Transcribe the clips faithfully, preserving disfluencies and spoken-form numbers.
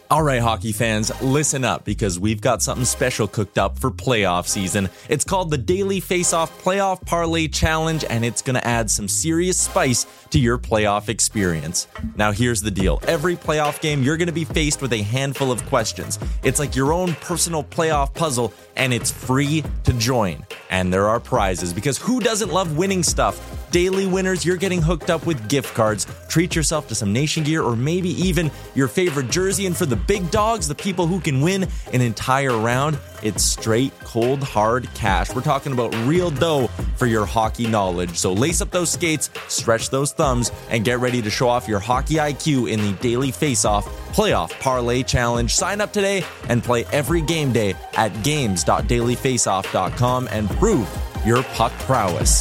All right, hockey fans, listen up because we've got something special cooked up for playoff season. It's called the Daily Face-Off Playoff Parlay Challenge, and it's going to add some serious spice to your playoff experience. Now, here's the deal. Every playoff game, you're going to be faced with a handful of questions. It's like your own personal playoff puzzle, and it's free to join. And there are prizes, because who doesn't love winning stuff? Daily winners, you're getting hooked up with gift cards. Treat yourself to some Nation gear or maybe even your favorite jersey. And for the big dogs, the people who can win an entire round, it's straight, cold, hard cash. We're talking about real dough for your hockey knowledge. So lace up those skates, stretch those thumbs, and get ready to show off your hockey I Q in the Daily Face-Off Playoff Parlay Challenge. Sign up today and play every game day at games dot daily face off dot com and prove your puck prowess.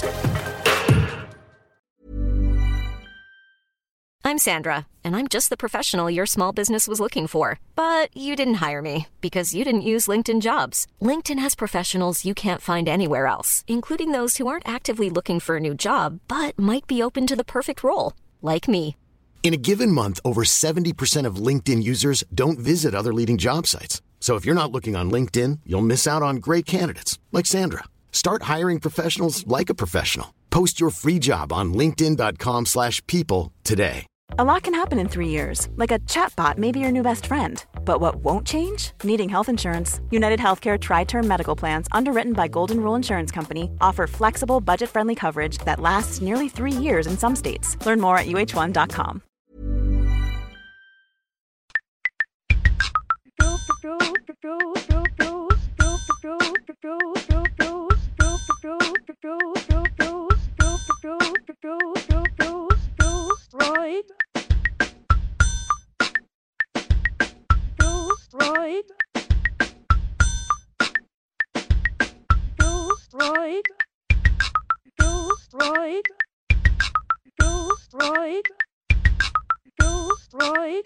I'm Sandra, and I'm just the professional your small business was looking for. But you didn't hire me because you didn't use LinkedIn Jobs. LinkedIn has professionals you can't find anywhere else, including those who aren't actively looking for a new job, but might be open to the perfect role, like me. In a given month, over seventy percent of LinkedIn users don't visit other leading job sites. So if you're not looking on LinkedIn, you'll miss out on great candidates like Sandra. Start hiring professionals like a professional. Post your free job on linkedin dot com slash people today. A lot can happen in three years, like a chatbot may be your new best friend. But what won't change? Needing health insurance. United Healthcare Tri-Term Medical Plans, underwritten by Golden Rule Insurance Company, offer flexible, budget-friendly coverage that lasts nearly three years in some states. Learn more at U H one dot com. Ride. Ghost Ride. Ghost Ride. Ghost Ride. Ghost Ride. Ghost Ride.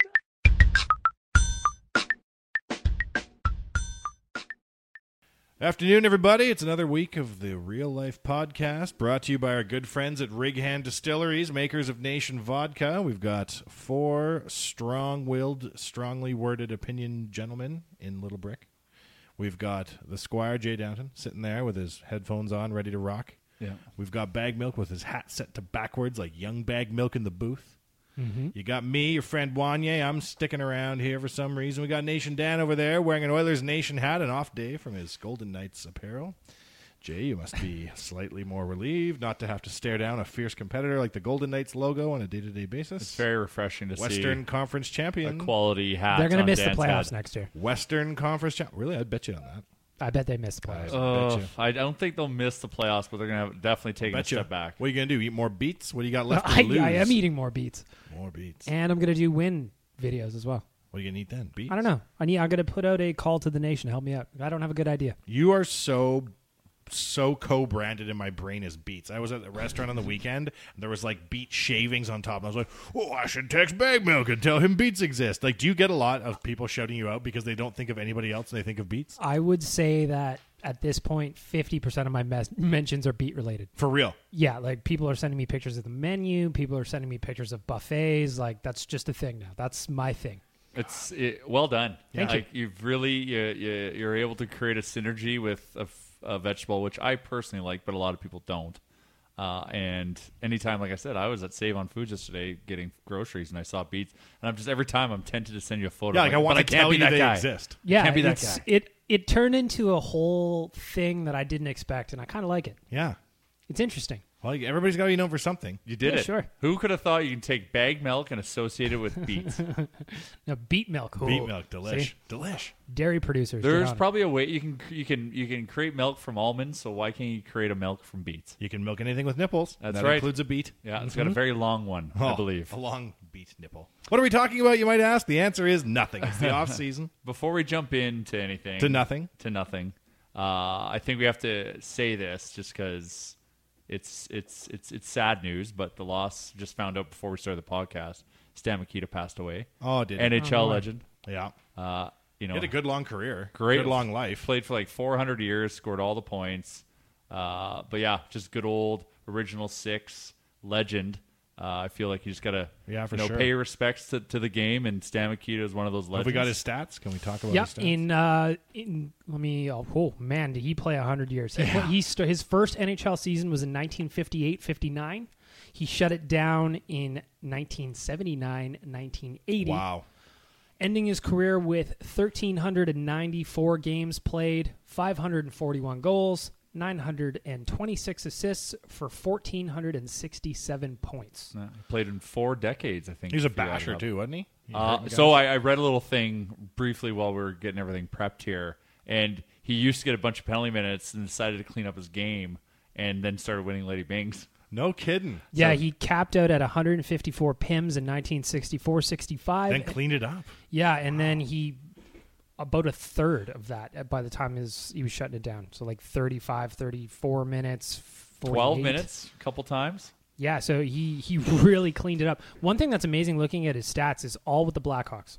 Afternoon, everybody. It's another week of the Real Life Podcast, brought to you by our good friends at Rig Hand Distilleries, makers of Nation Vodka. We've got four strong-willed, strongly worded opinion gentlemen in Little Brick. We've got the Squire, Jay Downton, sitting there with his headphones on, ready to rock. Yeah. We've got Bag Milk with his hat set to backwards like young Bag Milk in the booth. Mm-hmm. You got me, your friend Wanye. I'm sticking around here for some reason. We got Nation Dan over there wearing an Oilers Nation hat, an off day from his Golden Knights apparel. Jay, you must be slightly more relieved not to have to stare down a fierce competitor like the Golden Knights logo on a day-to-day basis. It's very refreshing to Western see Western Conference champion. A quality hat. They're going to miss Dan's the playoffs head. next year. Western Conference champion. Really? I'd bet you on that. I bet they miss the playoffs. Uh, I don't think they'll miss the playoffs, but they're going to definitely take a step back. What are you going to do? Eat more beets? What do you got left to I, lose? I am eating more beets. More beets. And I'm going to do win videos as well. What are you going to eat then? Beets? I don't know. I need, I'm going to put out a call to the nation. Help me out. I don't have a good idea. You are so... so co-branded in my brain as Beats. I was at the restaurant on the weekend, and there was like Beat shavings on top. And I was like, oh, I should text Bag Milk and tell him Beats exist. Like, do you get a lot of people shouting you out because they don't think of anybody else and they think of Beats? I would say that at this point, fifty percent of my mes- mentions are Beat related. For real? Yeah, like people are sending me pictures of the menu. People are sending me pictures of buffets. Like, that's just a thing now. That's my thing. It's it, well done. Thank like, you. You've really, you, you, you're able to create a synergy with a a vegetable, which I personally like, but a lot of people don't. Uh, and anytime, like I said, I was at Save on Foods yesterday getting groceries, and I saw beets, and I'm just every time I'm tempted to send you a photo. Yeah, like, like I want to tell you they guy. exist. Yeah, can't be that it's, guy. it it turned into a whole thing that I didn't expect, and I kind of like it. Yeah, it's interesting. Well, everybody's got to be known for something. You did Yeah, it. sure. Who could have thought you can take Bag Milk and associate it with beets? Now, beet milk. Beet Ooh. milk, delish, See? delish. Dairy producers. get There's on it. probably a way you can you can you can create milk from almonds. So why can't you create a milk from beets? You can milk anything with nipples. That's that right. includes a beet. Yeah, it's got a very long one, Oh, I believe. A long beet nipple. What are we talking about, you might ask? The answer is nothing. It's the off season. Before we jump into anything, To nothing. to nothing, uh, I think we have to say this just because it's it's it's it's sad news. But the loss, just found out before we started the podcast, Stan Mikita passed away. Oh, did N he? H L Oh, no. legend. Yeah. Uh, you know, He had a good long career. great, Good long life. Played for like four hundred years, scored all the points. Uh, but yeah, just good old original six legend. Uh, I feel like you just gotta, Yeah, for you know, sure. pay your respects to, to the game. And Stan Mikita is one of those Have legends. we got his stats? Can we talk about Yeah, his stats? in uh, in let me. Oh, oh, man, did he play a hundred years? He, pla- he st- his first N H L season was in nineteen fifty-eight fifty-nine. He shut it down in nineteen seventy-nine nineteen eighty. Wow. Ending his career with one thousand three hundred ninety-four games played, five hundred forty-one goals, nine hundred twenty-six assists for one thousand four hundred sixty-seven points. Uh, he played in four decades, I think. He was a if you add it basher, up. too, wasn't he? He Uh, hurt so guys? I, I read a little thing briefly while we were getting everything prepped here, and he used to get a bunch of penalty minutes and decided to clean up his game, and then started winning Lady Bings. No kidding. Yeah, So- he capped out at one hundred fifty-four P I Ms in nineteen sixty-four sixty-five. Then cleaned it up. Yeah, and then he about a third of that by the time his he was shutting it down. So like thirty-five, thirty-four minutes, forty-eight. twelve minutes, a couple times. Yeah, so he he really cleaned it up. One thing that's amazing looking at his stats is all with the Blackhawks.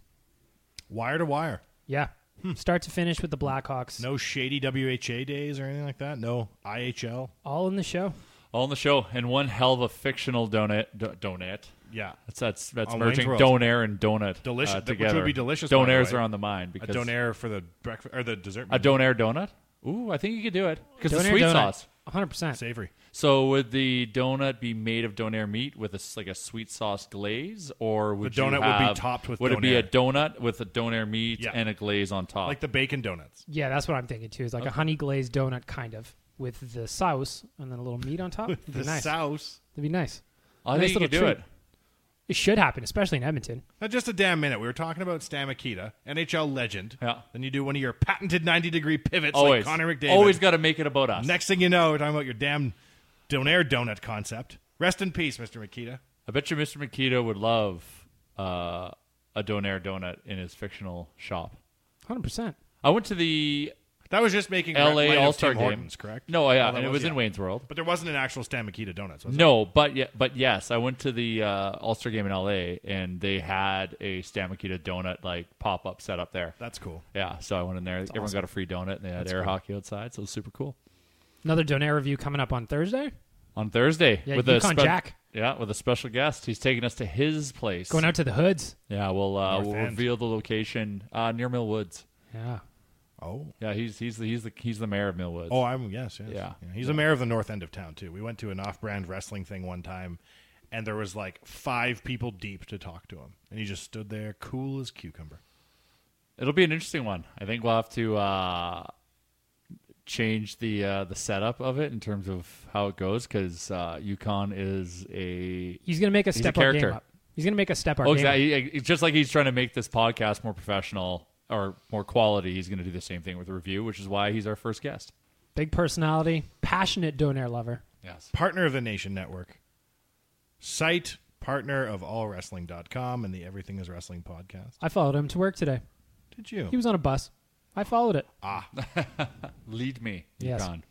Wire to wire. Yeah. Start to finish with the Blackhawks. No shady W H A days or anything like that? No I H L? All in the show. All on the show, and one hell of a fictional donut. Do, donut. Yeah. That's that's that's On merging Wayne's World. Donair and donut Delicious- uh, which would together. be delicious, by the Donairs way. are on the mind A because donair for the breakfast or the dessert. a donair donut. Ooh, I think you could do it because the Donair sweet donut, sauce. one hundred percent. Savory. So would the donut be made of donair meat with a s like a sweet sauce glaze, or would The donut you would be have- topped with would it be a donair. donut with a donair meat Yeah. and a glaze on top? Like the bacon donuts. Yeah, that's what I'm thinking too. It's like a honey glazed donut kind of with the sauce and then a little meat on top. It'd The be nice. sauce. It'd be nice. I nice think you could do little it. treat. It should happen, especially in Edmonton. Now, just a damn minute. We were talking about Stan Mikita, N H L legend. Yeah. Then you do one of your patented ninety-degree pivots Always, like Connor McDavid. always got to make it about us. Next thing you know, we're talking about your damn donair donut concept. Rest in peace, Mister Mikita. I bet you Mister Makita would love uh, a donair donut in his fictional shop. one hundred percent. I went to the That was just making L light A of All Star Tim game. Hortons, correct? No, yeah, Oh, that and it was in yeah. Wayne's World. But there wasn't an actual Stan Mikita donuts, was No, but yeah, but yes, I went to the uh, All Star game in L A, and they had a Stan Mikita donut like pop up set up there. there? That's cool. Yeah, so I went in there. Everyone awesome. got a free donut, and they had That's air cool. hockey outside, so it was super cool. Another Donair review coming up on Thursday. On Thursday, Yeah, with Yukon a spe- Jack. yeah, with a special guest, he's taking us to his place. Going out to the hoods. Yeah, we'll uh, North we'll End. reveal the location uh, near Mill Woods. Yeah. Oh. Yeah, he's he's the he's the he's the mayor of Mill Woods. Oh, I'm yes, yes. Yeah. He's the mayor of the north end of town too. We went to an off-brand wrestling thing one time, and there was like five people deep to talk to him, and he just stood there, cool as cucumber. It'll be an interesting one. I think we'll have to uh, change the uh, the setup of it in terms of how it goes because uh, Yukon is a He's going to make a He's a step our game character. up. He's going to make a step our oh game up. exactly. It's just like he's trying to make this podcast more professional or more quality. He's going to do the same thing with the review, which is why he's our first guest. Big personality, passionate Donair lover. Yes. Partner of the Nation Network, site partner of all wrestling dot com and the Everything Is Wrestling podcast. I followed him to work today. Did you? He was on a bus. I followed it. Lead me, Yes. Yukon.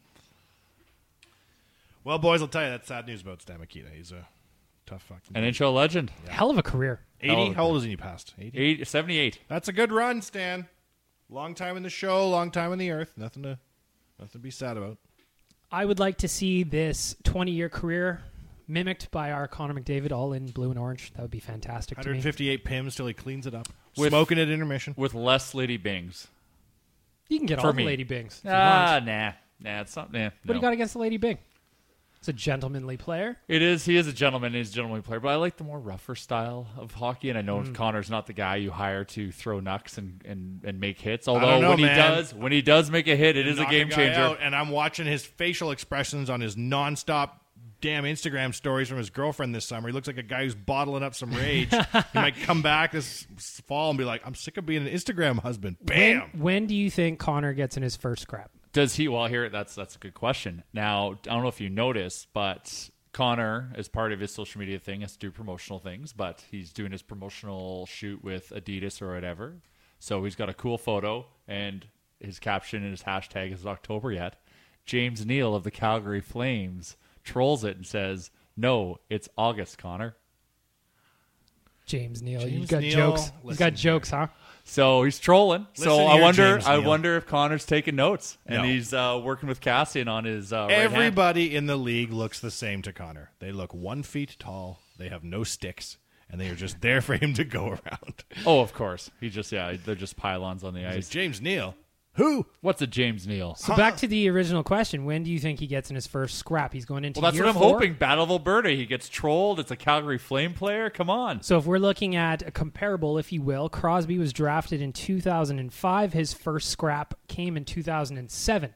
Well, boys, I'll tell you that's sad news about Stan Mikita. He's a tough fucking N H L legend. Hell of a career. eighty. How old is he? Past eighty. Eight, seventy-eight. That's a good run, Stan. Long time in the show, long time in the earth. Nothing to, nothing to be sad about. I would like to see this twenty-year career mimicked by our Connor McDavid, all in blue and orange. That would be fantastic to me. one fifty-eight P I Ms till he cleans it up. With- Smoking at intermission. With less Lady Bings. You can get For all me. the Lady Bings. if you Ah, want. nah. Nah, it's not. Nah, What do no. you got against the Lady Bing? It's a gentlemanly player. It is. He is a gentleman. He's a gentlemanly player, but I like the more rougher style of hockey. And I know Hmm. Connor's not the guy you hire to throw knucks and, and, and make hits. don't Although know, when man. he does, when he does make a hit, it is a Knock game guy changer. out, and I'm watching his facial expressions on his nonstop damn Instagram stories from his girlfriend this summer. He looks like a guy who's bottling up some rage. He might come back this fall and be like, I'm sick of being an Instagram husband. Bam! When, when do you think Connor gets in his first scrap? Does he? Well, here that's that's a good question. Now, I don't know if you noticed, but Connor, as part of his social media thing, has to do promotional things. But he's doing his promotional shoot with Adidas or whatever. So he's got a cool photo, and his caption and his hashtag is October yet. James Neal of the Calgary Flames trolls it and says, "No, it's August, Connor." James Neal. You've James got Neal, jokes. He's listen got jokes, huh? So he's trolling. Listen so I here, wonder. James I Neal. wonder if Connor's taking notes and No. he's uh, working with Cassian on his uh, right hand. Everybody in the league looks the same to Connor. They look one feet tall. They have no sticks, and they are just there for him to go around. Oh, of course. He just yeah. They're just pylons on the He's like, ice. James Neal, who? What's a James Neal? So back to the original question: when do you think he gets in his first scrap? He's going into Well, that's year what I'm four? hoping. Battle of Alberta. He gets trolled. It's a Calgary Flame player. Come on. So if we're looking at a comparable, if you will, Crosby was drafted in two thousand five. His first scrap came in two thousand seven.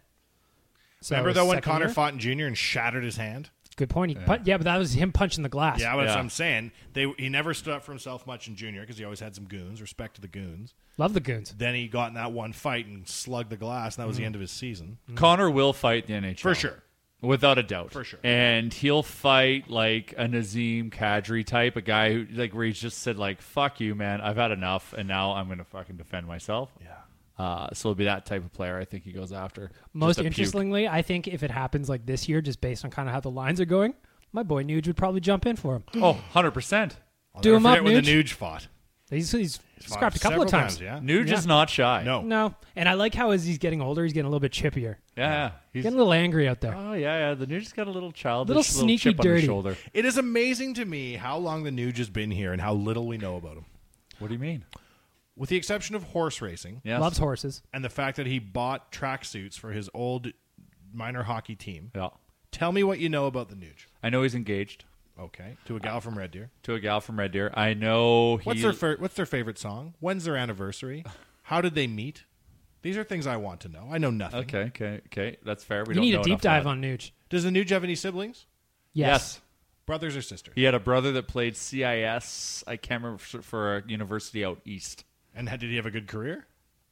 So Remember though when second Connor year? fought in junior and shattered his hand? Good point. He pun- yeah, but that was him punching the glass. Yeah, that's Yeah. what I'm saying. They he never stood up for himself much in junior because he always had some goons. Respect to the goons. Love the goons. Then he got in that one fight and slugged the glass, and that was the end of his season. Connor will fight the N H L For sure. without a doubt, For sure. And he'll fight like a Nazem Kadri type, a guy who like where he's just said like "fuck you, man, I've had enough, and now I'm gonna fucking defend myself." Yeah. Uh, so it'll be that type of player I think he goes after. Most Just a puke. interestingly, I think if it happens like this year, just based on kind of how the lines are going, my boy Nuge would probably jump in for him. Oh, one hundred percent. I'll Do never him up, forget when the Nuge. Nuge fought. He's, he's Fought scrapped a couple of several times. yeah. Nuge Yeah. is not shy. No. No, and I like how as he's getting older, he's getting a little bit chippier, Yeah, yeah. He's, getting a little angry out there. oh yeah, yeah. The Nuge's got a little childish, Little sneaky chip on dirty. his shoulder. It is amazing to me how long the Nuge has been here and how little we know about him. What do you mean? With the exception of horse racing Yes. Loves horses. and the fact that he bought tracksuits for his old minor hockey team. Yeah. Tell me what you know about the Nuge. I know he's engaged Okay. To a gal from Red Deer. to a gal from Red Deer. I know he. What's their fir- what's their favorite song? When's their anniversary? How did they meet? These are things I want to know. I know nothing. Okay, okay, okay. That's fair. We You don't need know a deep enough dive about on Nuge. Does the Nuge have any siblings? Yes. Yes. Brothers or sisters? He had a brother that played C I S. I can't remember for, for a university out east. And had- did he have a good career?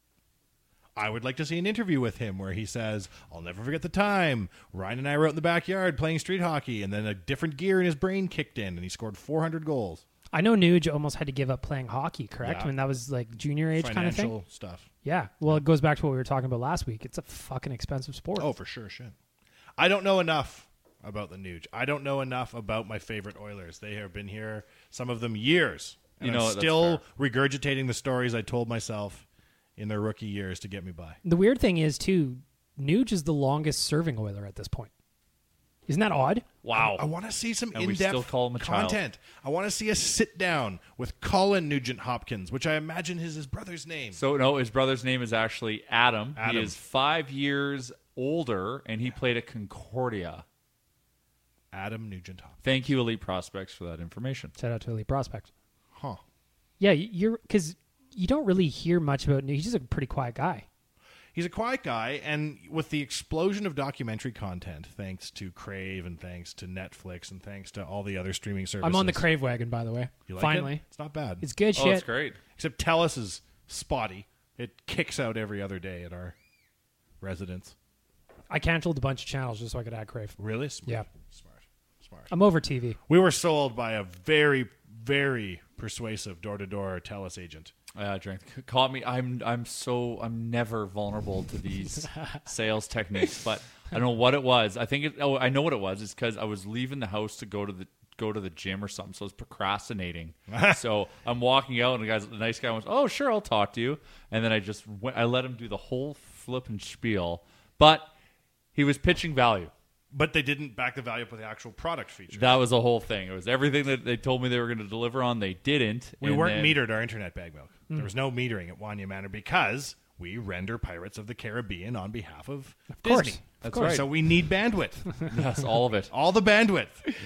I would like to see an interview with him where he says, I'll never forget the time Ryan and I were out in the backyard playing street hockey, and then a different gear in his brain kicked in, and he scored four hundred goals. I know Nuge almost had to give up playing hockey, correct? Yeah. When that was like junior age kind of Financial thing. stuff. Yeah. Well, it goes back to what we were talking about last week. It's a fucking expensive sport. Oh, for sure, shit. I don't know enough about the Nuge. I don't know enough about my favorite Oilers. They have been here, some of them years. And You know I'm what, that's still regurgitating the stories I told myself in their rookie years to get me by. The weird thing is, too, Nuge is the longest serving Oiler at this point. Isn't that odd? Wow. I want to see some And we in-depth still call him a child. content. I want to see a sit-down with Colin Nugent Hopkins, which I imagine is his brother's name. So no, his brother's name is actually Adam. Adam. He is five years older, and he played at Concordia. Adam Nugent Hopkins. Thank you, Elite Prospects, for that information. Shout out to Elite Prospect. Huh. Yeah, you're because you don't really hear much about Nuge. He's just a pretty quiet guy. He's a quiet guy, and with the explosion of documentary content, thanks to Crave and thanks to Netflix and thanks to all the other streaming services. I'm on the Crave wagon, by the way. You like Finally. it? It's not bad. It's good Oh, shit. it's great. Except Telus is spotty. It kicks out every other day at our residence. I canceled a bunch of channels just so I could add Crave. Really? Smart. Yeah. Smart. Smart. I'm over T V. We were sold by a very, very persuasive door-to-door Telus agent. Yeah, drink caught me. I'm I'm so I'm never vulnerable to these sales techniques, but I don't know what it was. I think it. Oh, I know what it was. It's because I was leaving the house to go to the go to the gym or something. So I was procrastinating. So I'm walking out, and the guy's the nice guy was, "Oh, sure, I'll talk to you." And then I just went, I let him do the whole flipping spiel, but he was pitching value. But they didn't back the value up with the actual product feature. That was the whole thing. It was everything that they told me they were going to deliver on. They didn't. we and weren't then- metered our internet bag milk. There was no metering at Wanya Manor because we render Pirates of the Caribbean on behalf of, Of course. Disney. That's Of course. right. So we need bandwidth. Yes, all of it. All the bandwidth.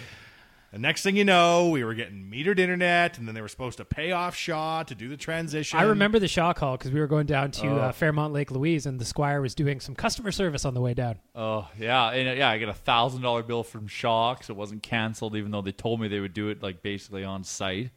The next thing you know, we were getting metered internet, and then they were supposed to pay off Shaw to do the transition. I remember the Shaw call because we were going down to uh, Fairmont Lake Louise, and the Squire was doing some customer service on the way down. Oh yeah, and uh, yeah, I get a thousand dollar bill from Shaw because it wasn't canceled, even though they told me they would do it like basically on site.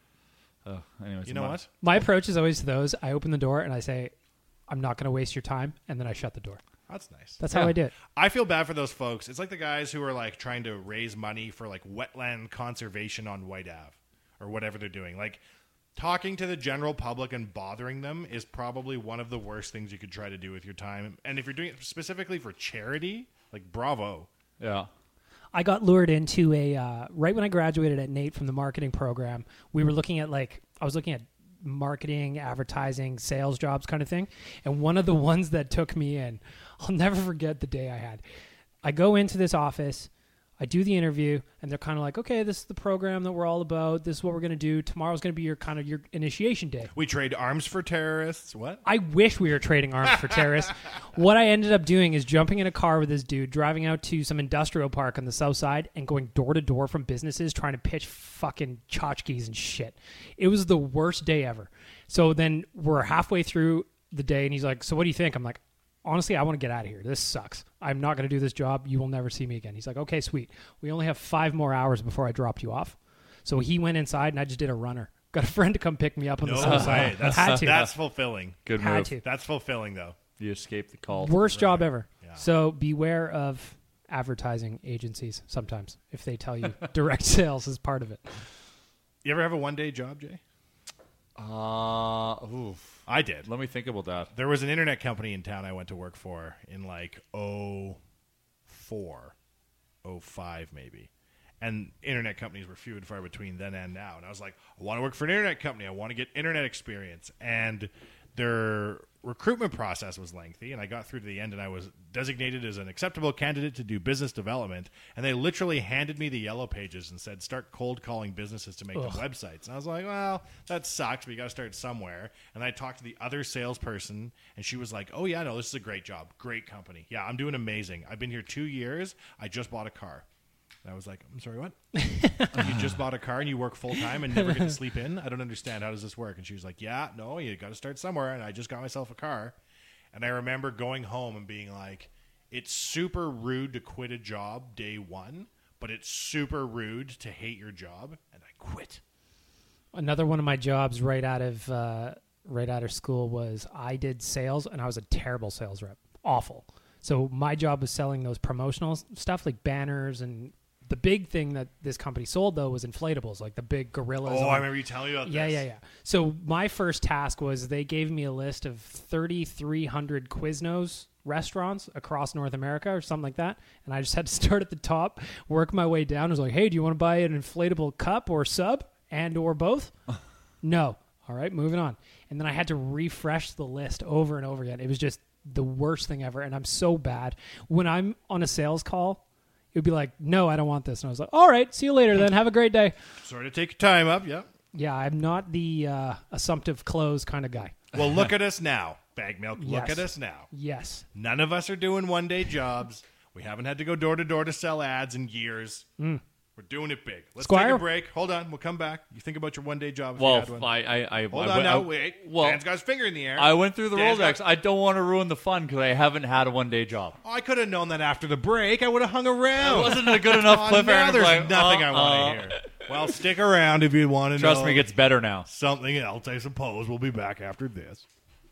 Uh, anyways, You know my- what? My approach is always to those. I open the door and I say, I'm not going to waste your time, and then I shut the door. That's nice. That's Yeah. how I do it. I feel bad for those folks. It's like the guys who are like trying to raise money for like wetland conservation on White Ave or whatever they're doing. Like talking to the general public and bothering them is probably one of the worst things you could try to do with your time. And if you're doing it specifically for charity, like bravo. Yeah. I got lured into a, uh, right when I graduated at Nate from the marketing program, we were looking at like, I was looking at marketing, advertising, sales jobs kind of thing. And one of the ones that took me in, I'll never forget the day I had. I go into this office, I do the interview, and they're kind of like, okay, this is the program that we're all about. This is what we're going to do. Tomorrow's going to be your kind of your initiation day. We trade arms for terrorists. What? I wish we were trading arms for terrorists. What I ended up doing is jumping in a car with this dude, driving out to some industrial park on the south side and going door to door from businesses trying to pitch fucking tchotchkes and shit. It was the worst day ever. So then we're halfway through the day, and he's like, so what do you think? I'm like, honestly, I want to get out of here. This sucks. I'm not going to do this job. You will never see me again. He's like, okay, sweet. We only have five more hours before I dropped you off. So he went inside, and I just did a runner. Got a friend to come pick me up on no the south side. way. That's, Had to. that's fulfilling. Good Had move. to. That's fulfilling, though. You escaped the call. Worst job ever. Yeah. So beware of advertising agencies sometimes if they tell you direct sales is part of it. You ever have a one-day job, Jay? Uh, oof. I did. Let me think about that. There was an internet company in town I went to work for in like oh four, oh five maybe. And internet companies were few and far between then and now. And I was like, I want to work for an internet company. I want to get internet experience. And their recruitment process was lengthy. And I got through to the end, and I was designated as an acceptable candidate to do business development. And they literally handed me the yellow pages and said, start cold calling businesses to make Ugh. them websites. And I was like, well, that sucks, but you got to start somewhere. And I talked to the other salesperson, and she was like, oh, yeah, no, this is a great job. Great company. Yeah, I'm doing amazing. I've been here two years. I just bought a car. And I was like, I'm sorry, what? You just bought a car and you work full-time and never get to sleep in? I don't understand. How does this work? And she was like, yeah, no, you got to start somewhere. And I just got myself a car. And I remember going home and being like, it's super rude to quit a job day one, but it's super rude to hate your job. And I quit. Another one of my jobs right out of uh, right out of school was I did sales, and I was a terrible sales rep. Awful. So my job was selling those promotional stuff like banners, and the big thing that this company sold, though, was inflatables, like the big gorillas. Oh, on- I remember you telling me about Yeah, this. yeah, yeah. So my first task was they gave me a list of thirty-three hundred Quiznos restaurants across North America or something like that. And I just had to start at the top, work my way down. I was like, hey, do you want to buy an inflatable cup or sub and or both? No. All right, moving on. And then I had to refresh the list over and over again. It was just the worst thing ever. And I'm so bad. When I'm on a sales call, it would be like, no, I don't want this. And I was like, all right, see you later then. Have a great day. Sort of take your time up, yeah. Yeah, I'm not the uh, assumptive close kind of guy. Well, look at us now, Bag Milk. Look Yes. at us now. Yes. None of us are doing one-day jobs. We haven't had to go door-to-door to sell ads in years. Mm. We're doing it big. Let's Squire? take a break. Hold on. We'll come back. You think about your one-day job if you Well, had one. I, I, I Hold I, on I, now. I, Wait. Well, Dan's got his finger in the air. I went through the Dan's Rolodex. got- I don't want to ruin the fun because I haven't had a one-day job. Oh, I could have known that after the break. I would have hung around. It wasn't a good enough Oh, cliffhanger. now there's Like, nothing I uh-uh. want to hear. Well, stick around if you want to know. Trust me, it gets better now. something else, I suppose. We'll be back after this.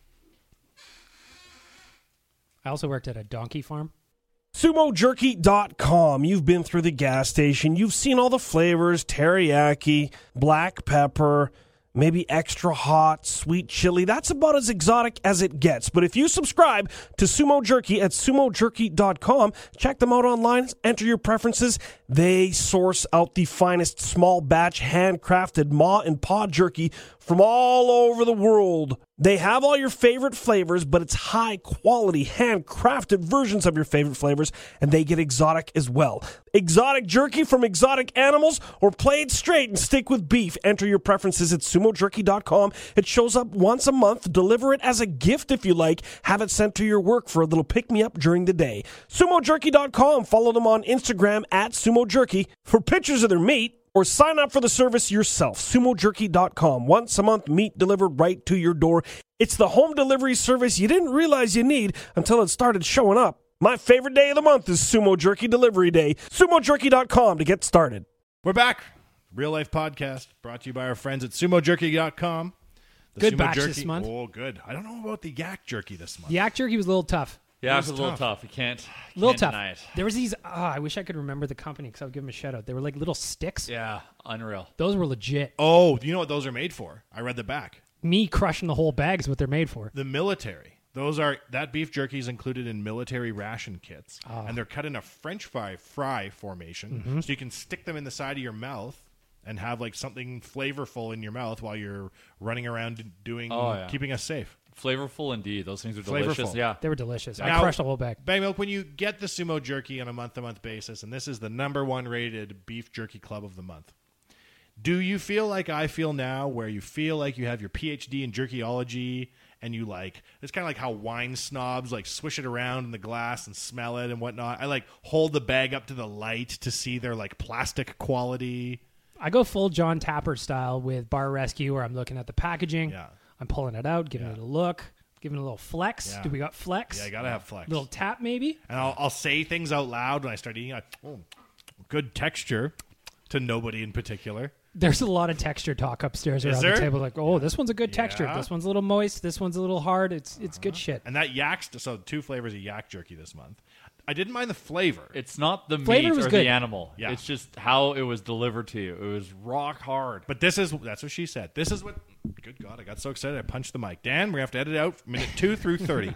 I also worked at a donkey farm. Sumo Jerky dot com. You've been through the gas station. You've seen all the flavors, teriyaki, black pepper, maybe extra hot, sweet chili. That's about as exotic as it gets. But if you subscribe to Sumo Jerky at Sumo Jerky dot com, check them out online, enter your preferences. They source out the finest small batch handcrafted maw and paw jerky from all over the world. They have all your favorite flavors, but it's high quality handcrafted versions of your favorite flavors, and they get exotic as well. Exotic jerky from exotic animals, or play it straight and stick with beef. Enter your preferences at Sumo Jerky dot com. It shows up once a month. Deliver it as a gift if you like. Have it sent to your work for a little pick-me-up during the day. Sumo Jerky dot com. Follow them on Instagram at Sumo Jerky for pictures of their meat, or sign up for the service yourself. Sumo Jerky dot com. Once a month, meat delivered right to your door. It's the home delivery service you didn't realize you need until it started showing up. My favorite day of the month is Sumo Jerky Delivery Day. Sumo Jerky dot com to get started. We're back. Real Life Podcast brought to you by our friends at Sumo Jerky dot com. The Good Sumo batch jerky, this month. Oh, good. I don't know about the yak jerky this month. Yak jerky was a little tough. Yeah, It it's a was little tough. tough. You can't, A little can't tough. deny it. There was these, oh, I wish I could remember the company because I would give them a shout out. They were like little sticks. Yeah, unreal. Those were legit. Oh, do you know what those are made for? I read the back. Me crushing the whole bag is what they're made for. The military. Those are that beef jerky is included in military ration kits, Oh. and they're cut in a French fry fry formation, Mm-hmm. so you can stick them in the side of your mouth and have like something flavorful in your mouth while you're running around doing Oh, yeah. keeping us safe. Flavorful indeed. Those things are delicious. Flavorful. Yeah. They were delicious. I Now- crushed a whole bag. Bag Milk, when you get the Sumo Jerky on a month-to-month basis, and this is the number one rated beef jerky club of the month, do you feel like I feel now, where you feel like you have your P H D in jerkyology, and you like, it's kind of like how wine snobs like swish it around in the glass and smell it and whatnot. I like hold the bag up to the light to see their like plastic quality. I go full John Tapper style with Bar Rescue, where I'm looking at the packaging. Yeah. I'm pulling it out, giving Yeah. it a look, giving it a little flex. Yeah. Do we got flex? Yeah, you gotta have flex. Little tap, maybe? And I'll, I'll say things out loud when I start eating. Like, oh, good texture, to nobody in particular. There's a lot of texture talk upstairs Is around there? the table. Like, oh, this one's a good texture. Yeah. This one's a little moist. This one's a little hard. It's it's good shit. And that yak, so two flavors of yak jerky this month. I didn't mind the flavor. It's not the Flavor meat was or good. the animal. Yeah. It's just how it was delivered to you. It was rock hard. But this is, that's what she said. This is what, good God, I got so excited I punched the mic. Dan, we're going to have to edit it out minute two through thirty.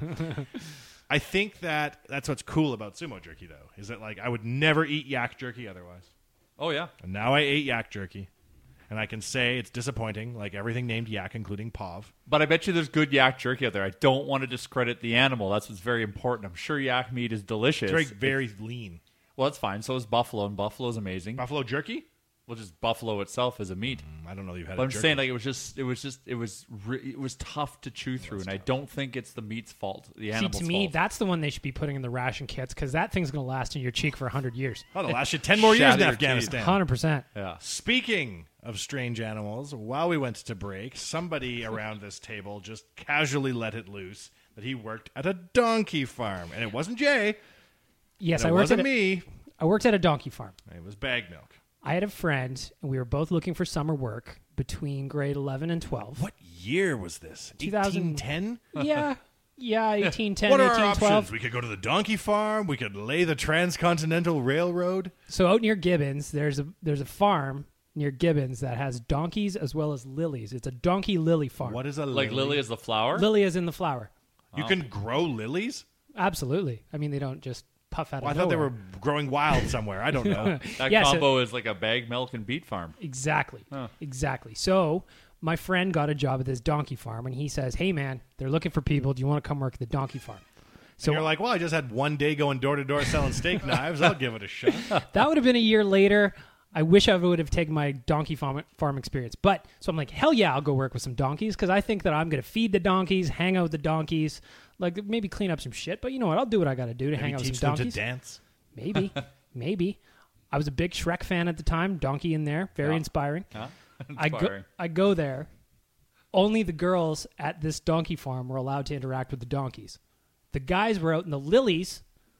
I think that that's what's cool about sumo jerky, though, is that like I would never eat yak jerky otherwise. Oh, yeah. And now I ate yak jerky. And I can say it's disappointing, like everything named yak, including Pav. But I bet you there's good yak jerky out there. I don't want to discredit the animal. That's what's very important. I'm sure yak meat is delicious. It's very, very lean. Well, that's fine. So is buffalo, and buffalo is amazing. Buffalo jerky? Well, just buffalo itself is a meat. Mm, I don't know you've had But a I'm jerky. saying like it was just it was just it was re- it was tough to chew through, and I don't think it's the meat's fault. The See, animal's to me, fault. that's the one they should be putting in the ration kits because that thing's going to last in your cheek for one hundred years. Oh, it'll last you ten more years in Shatter your Afghanistan. one hundred percent. yeah. Speaking of strange animals, while we went to break, somebody around this table just casually let it loose that he worked at a donkey farm. And it wasn't Jay. Yes, and I it worked wasn't at a, me. I worked at a donkey farm. It was Bag Milk. I had a friend, and we were both looking for summer work between grade eleven and twelve. What year was this? two thousand eighteen ten? Yeah, yeah, eighteen ten, What are our eighteen twelve. options? We could go to the donkey farm. We could lay the transcontinental railroad. So out near Gibbons, there's a there's a farm near Gibbons that has donkeys as well as lilies. It's a donkey lily farm. What is a Like lily? lily is the flower. Lily is in the flower. You can grow lilies? Absolutely. I mean, they don't just puff out Well, I of thought they nowhere. were growing wild somewhere. I don't know. That Yeah, so- combo is like a bag milk and beet farm. Exactly. Exactly. So my friend got a job at this donkey farm, and he says, "Hey, man, they're looking for people. Do you want to come work at the donkey farm?" So you're like, well, I just had one day going door to door selling steak knives. I'll give it a shot. That would have been a year later. I wish I would have taken my donkey farm, farm experience. But so I'm like, hell yeah, I'll go work with some donkeys because I think that I'm going to feed the donkeys, hang out with the donkeys, like maybe clean up some shit. But you know what? I'll do what I got to do to hang Maybe out with teach some them to donkeys. dance. Maybe. Maybe. I was a big Shrek fan at the time. Donkey in there. Very Yeah. inspiring. Huh? I go, Inspiring. I go there. Only the girls at this donkey farm were allowed to interact with the donkeys. The guys were out in the lilies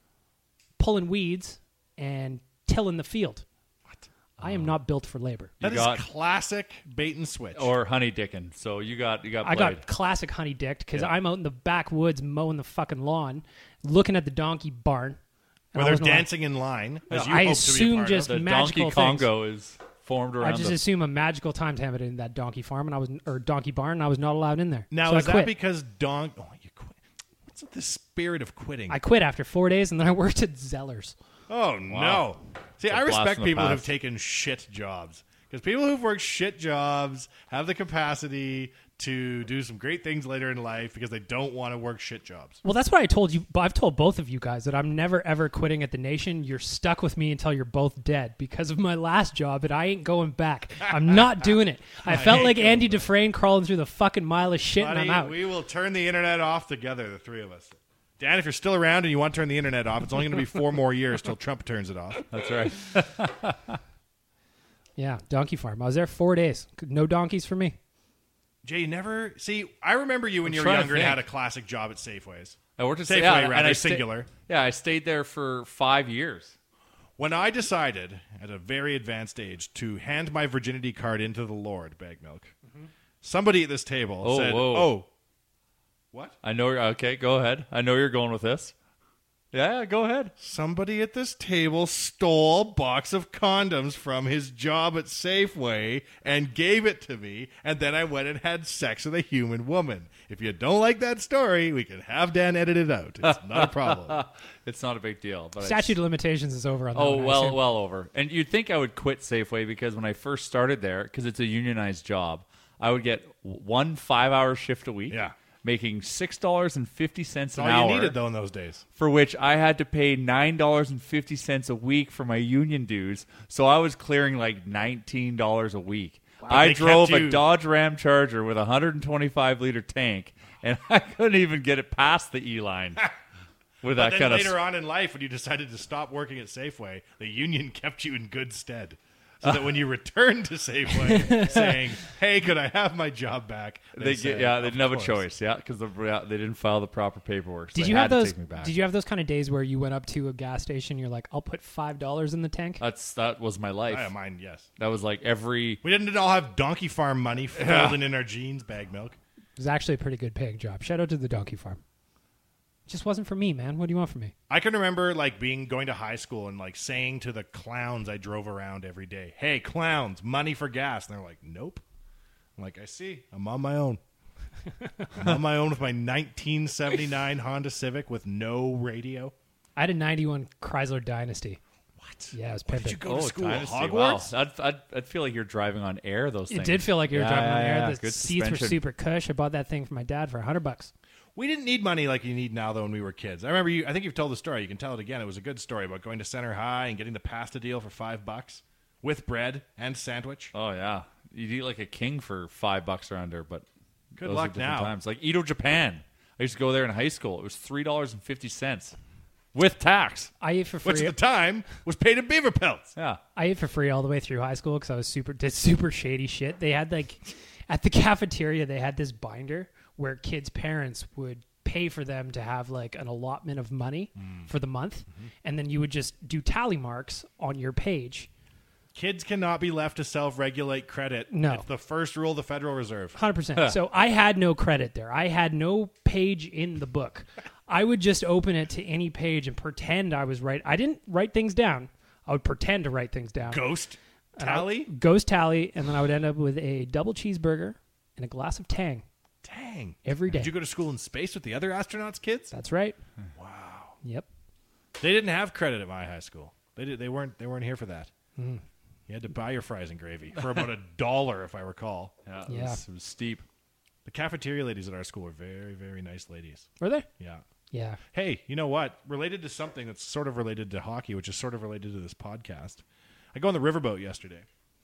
pulling weeds and tilling the field. What? I am not built for labor. You That is got- classic bait and switch. Or honey dickin'. So you got you got I played. got classic honey dicked because Yeah. I'm out in the backwoods mowing the fucking lawn, looking at the donkey barn. and where I they're wasn't allowed- dancing in line. As you I hope to be a assume part just of. the magical Donkey things. Congo is formed around I just the assume a magical time to have it in that donkey farm, and I was or donkey barn, and I was not allowed in there. Now so is I that quit. because don? Oh, you quit. What's with the spirit of quitting? I quit after four days, and then I worked at Zellers. oh no! See, It's a I blast respect from the people who've past. taken shit jobs because people who've worked shit jobs have the capacity to do some great things later in life because they don't want to work shit jobs. Well, that's why I told you. I've told both of you guys that I'm never ever quitting at the Nation. You're stuck with me until you're both dead because of my last job, and I ain't going back. I'm not doing it. I felt ain't like going Andy Dufresne crawling through the fucking mile of shit, Buddy, and I'm out. we will turn the internet off together, the three of us. Dan, if you're still around and you want to turn the internet off, it's only going to be four more years till Trump turns it off. That's right. Yeah, donkey farm. I was there four days. No donkeys for me. Jay, you never see. I remember you when I'm you were trying to younger and had a think. classic job at Safeways. I worked at Safeway, yeah, and rather, I sta- singular. yeah, I stayed there for five years. When I decided at a very advanced age to hand my virginity card into the Lord, Bag Milk, somebody at this table Oh, said, whoa. "Oh, what? I know. you're Okay, go ahead. I know you're going with this. Yeah, go ahead. Somebody at this table stole a box of condoms from his job at Safeway and gave it to me, and then I went and had sex with a human woman. If you don't like that story, we can have Dan edit it out. It's not a problem. It's not a big deal. But Statute of limitations is over on that Oh, one, I well, assume. well over. And you'd think I would quit Safeway because when I first started there, because it's a unionized job, I would get one five-hour shift a week. Yeah. Making six dollars and fifty cents an All hour. you needed, though, in those days. For which I had to pay nine dollars and fifty cents a week for my union dues. So I was clearing like nineteen dollars a week. I They drove kept a you- Dodge Ram Charger with a one hundred twenty-five liter tank, and I couldn't even get it past the E-line with But that then kind later of... on in life, when you decided to stop working at Safeway, the union kept you in good stead. So that when you returned to Safeway saying, hey, could I have my job back? They, They, said, yeah, they "Of didn't have a course." choice, yeah, because the, yeah, they didn't file the proper paperwork. So Did they you had have to those? take me back. Did you have those kind of days where you went up to a gas station? You're like, I'll put five dollars in the tank. That's that was my life. I mine, yes. That was like every. We didn't all have Donkey Farm money folding in our jeans bag milk. It was actually a pretty good paying job. Shout out to the donkey farm. It just wasn't for me, man. What do you want from me? I can remember like being going to high school and like saying to the clowns I drove around every day, hey, clowns, money for gas. And they're like, nope. I'm like, I see. I'm on my own. I'm on my own with my nineteen seventy-nine Honda Civic with no radio. I had a ninety-one Chrysler Dynasty. What? Yeah, it was What pimping. did you go to school? Dynasty. Hogwarts? Wow. I'd, I'd, I'd feel like you're driving on air, those It things. did feel like you were Yeah, driving on yeah, air. yeah. The Good seats were suspension. super cush. I bought that thing for my dad for a hundred bucks. We didn't need money like you need now, though, when we were kids. I remember you. I think you've told the story. You can tell it again. It was a good story about going to Center High and getting the pasta deal for five bucks with bread and sandwich. Oh, yeah. You'd eat like a king for five bucks around there, but Good those luck are different now. times. Like Edo Japan. I used to go there in high school. It was three dollars and fifty cents with tax. I ate for free. Which at the time was paid in beaver pelts. Yeah. I ate for free all the way through high school because I was super did super shady shit. They had like at the cafeteria they had this binder where kids' parents would pay for them to have like an allotment of money Mm. for the month, Mm-hmm. and then you would just do tally marks on your page. Kids cannot be left to self-regulate credit. No. It's the first rule of the Federal Reserve. one hundred percent. So I had no credit there. I had no page in the book. I would just open it to any page and pretend I was right. I didn't write things down. I would pretend to write things down. Ghost And I- tally? Ghost tally, and then I would end up with a double cheeseburger and a glass of Tang. Dang. Every day. Did you go to school in space with the other astronauts' kids? That's right. Wow. Yep. They didn't have credit at my high school. They did. They weren't. They weren't here for that. Mm. You had to buy your fries and gravy for about a dollar, if I recall. Yeah. It, Yeah. Was, it was steep. The cafeteria ladies at our school were very, very nice ladies. Were they? Yeah. Yeah. Hey, you know what? Related to something that's sort of related to hockey, which is sort of related to this podcast. I go on the riverboat yesterday.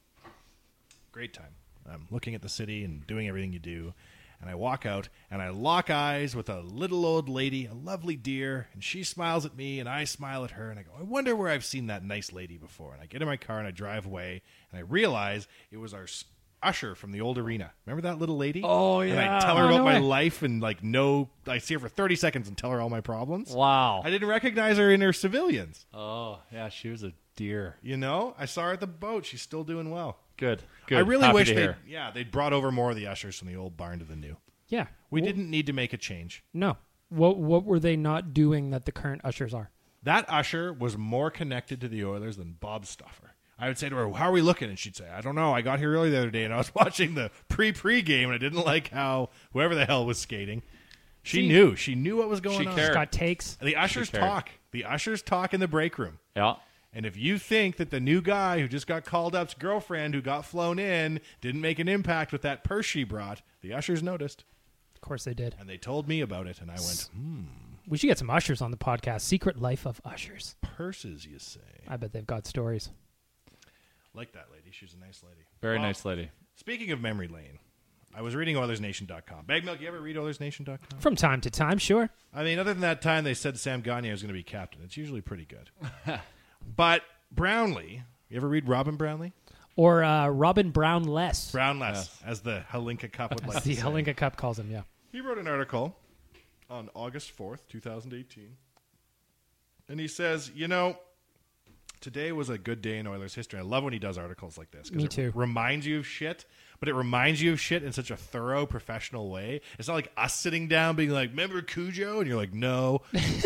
Great time. I'm looking at the city and doing everything you do. And I walk out and I lock eyes with a little old lady, a lovely dear, and she smiles at me and I smile at her and I go, I wonder where I've seen that nice lady before. And I get in my car and I drive away and I realize it was our s- usher from the old arena. Remember that little lady? Oh, And I yeah. tell her Oh, about no my way. life and like no, I see her for thirty seconds and tell her all my problems. Wow. I didn't recognize her in her civilians. Oh, yeah. She was a deer. You know, I saw her at the boat. She's still doing well. Good. Good. I really Happy wish to they, hear. yeah, they'd brought over more of the ushers from the old barn to the new. Yeah. We Wh- didn't need to make a change. No. What What were they not doing that the current ushers are? That usher was more connected to the Oilers than Bob Stuffer. I would say to her, how are we looking? And she'd say, I don't know. I got here early the other day and I was watching the pre-pre game and I didn't like how whoever the hell was skating. She See- knew. She knew what was going She on. cared. Got takes. The ushers cared. talk. The ushers talk in the break room. Yeah. And if you think that the new guy who just got called up's girlfriend who got flown in didn't make an impact with that purse she brought, the ushers noticed. Of course they did. And they told me about it, and I went, hmm, We should get some ushers on the podcast. Secret Life of Ushers. purses, you say. I bet they've got stories. Like that lady. She's a nice lady. Very Well, nice lady. Speaking of memory lane, I was reading Oilers Nation dot com. Bag Milk, you ever read Oilers Nation dot com? From time to time, sure. I mean, other than that time they said Sam Gagner was going to be captain. It's usually pretty good. But Brownlee, you ever read Robin Brownlee? Or uh, Robin Brown Less, Brownless, as the Halinka Cup would like as to the say. Halinka Cup calls him, yeah. He wrote an article on August fourth, twenty eighteen. And he says, you know, today was a good day in Oilers history. I love when he does articles like this. 'cause Me it too. reminds you of shit, but it reminds you of shit in such a thorough, professional way. It's not like us sitting down being like, remember Cujo? And you're like, no.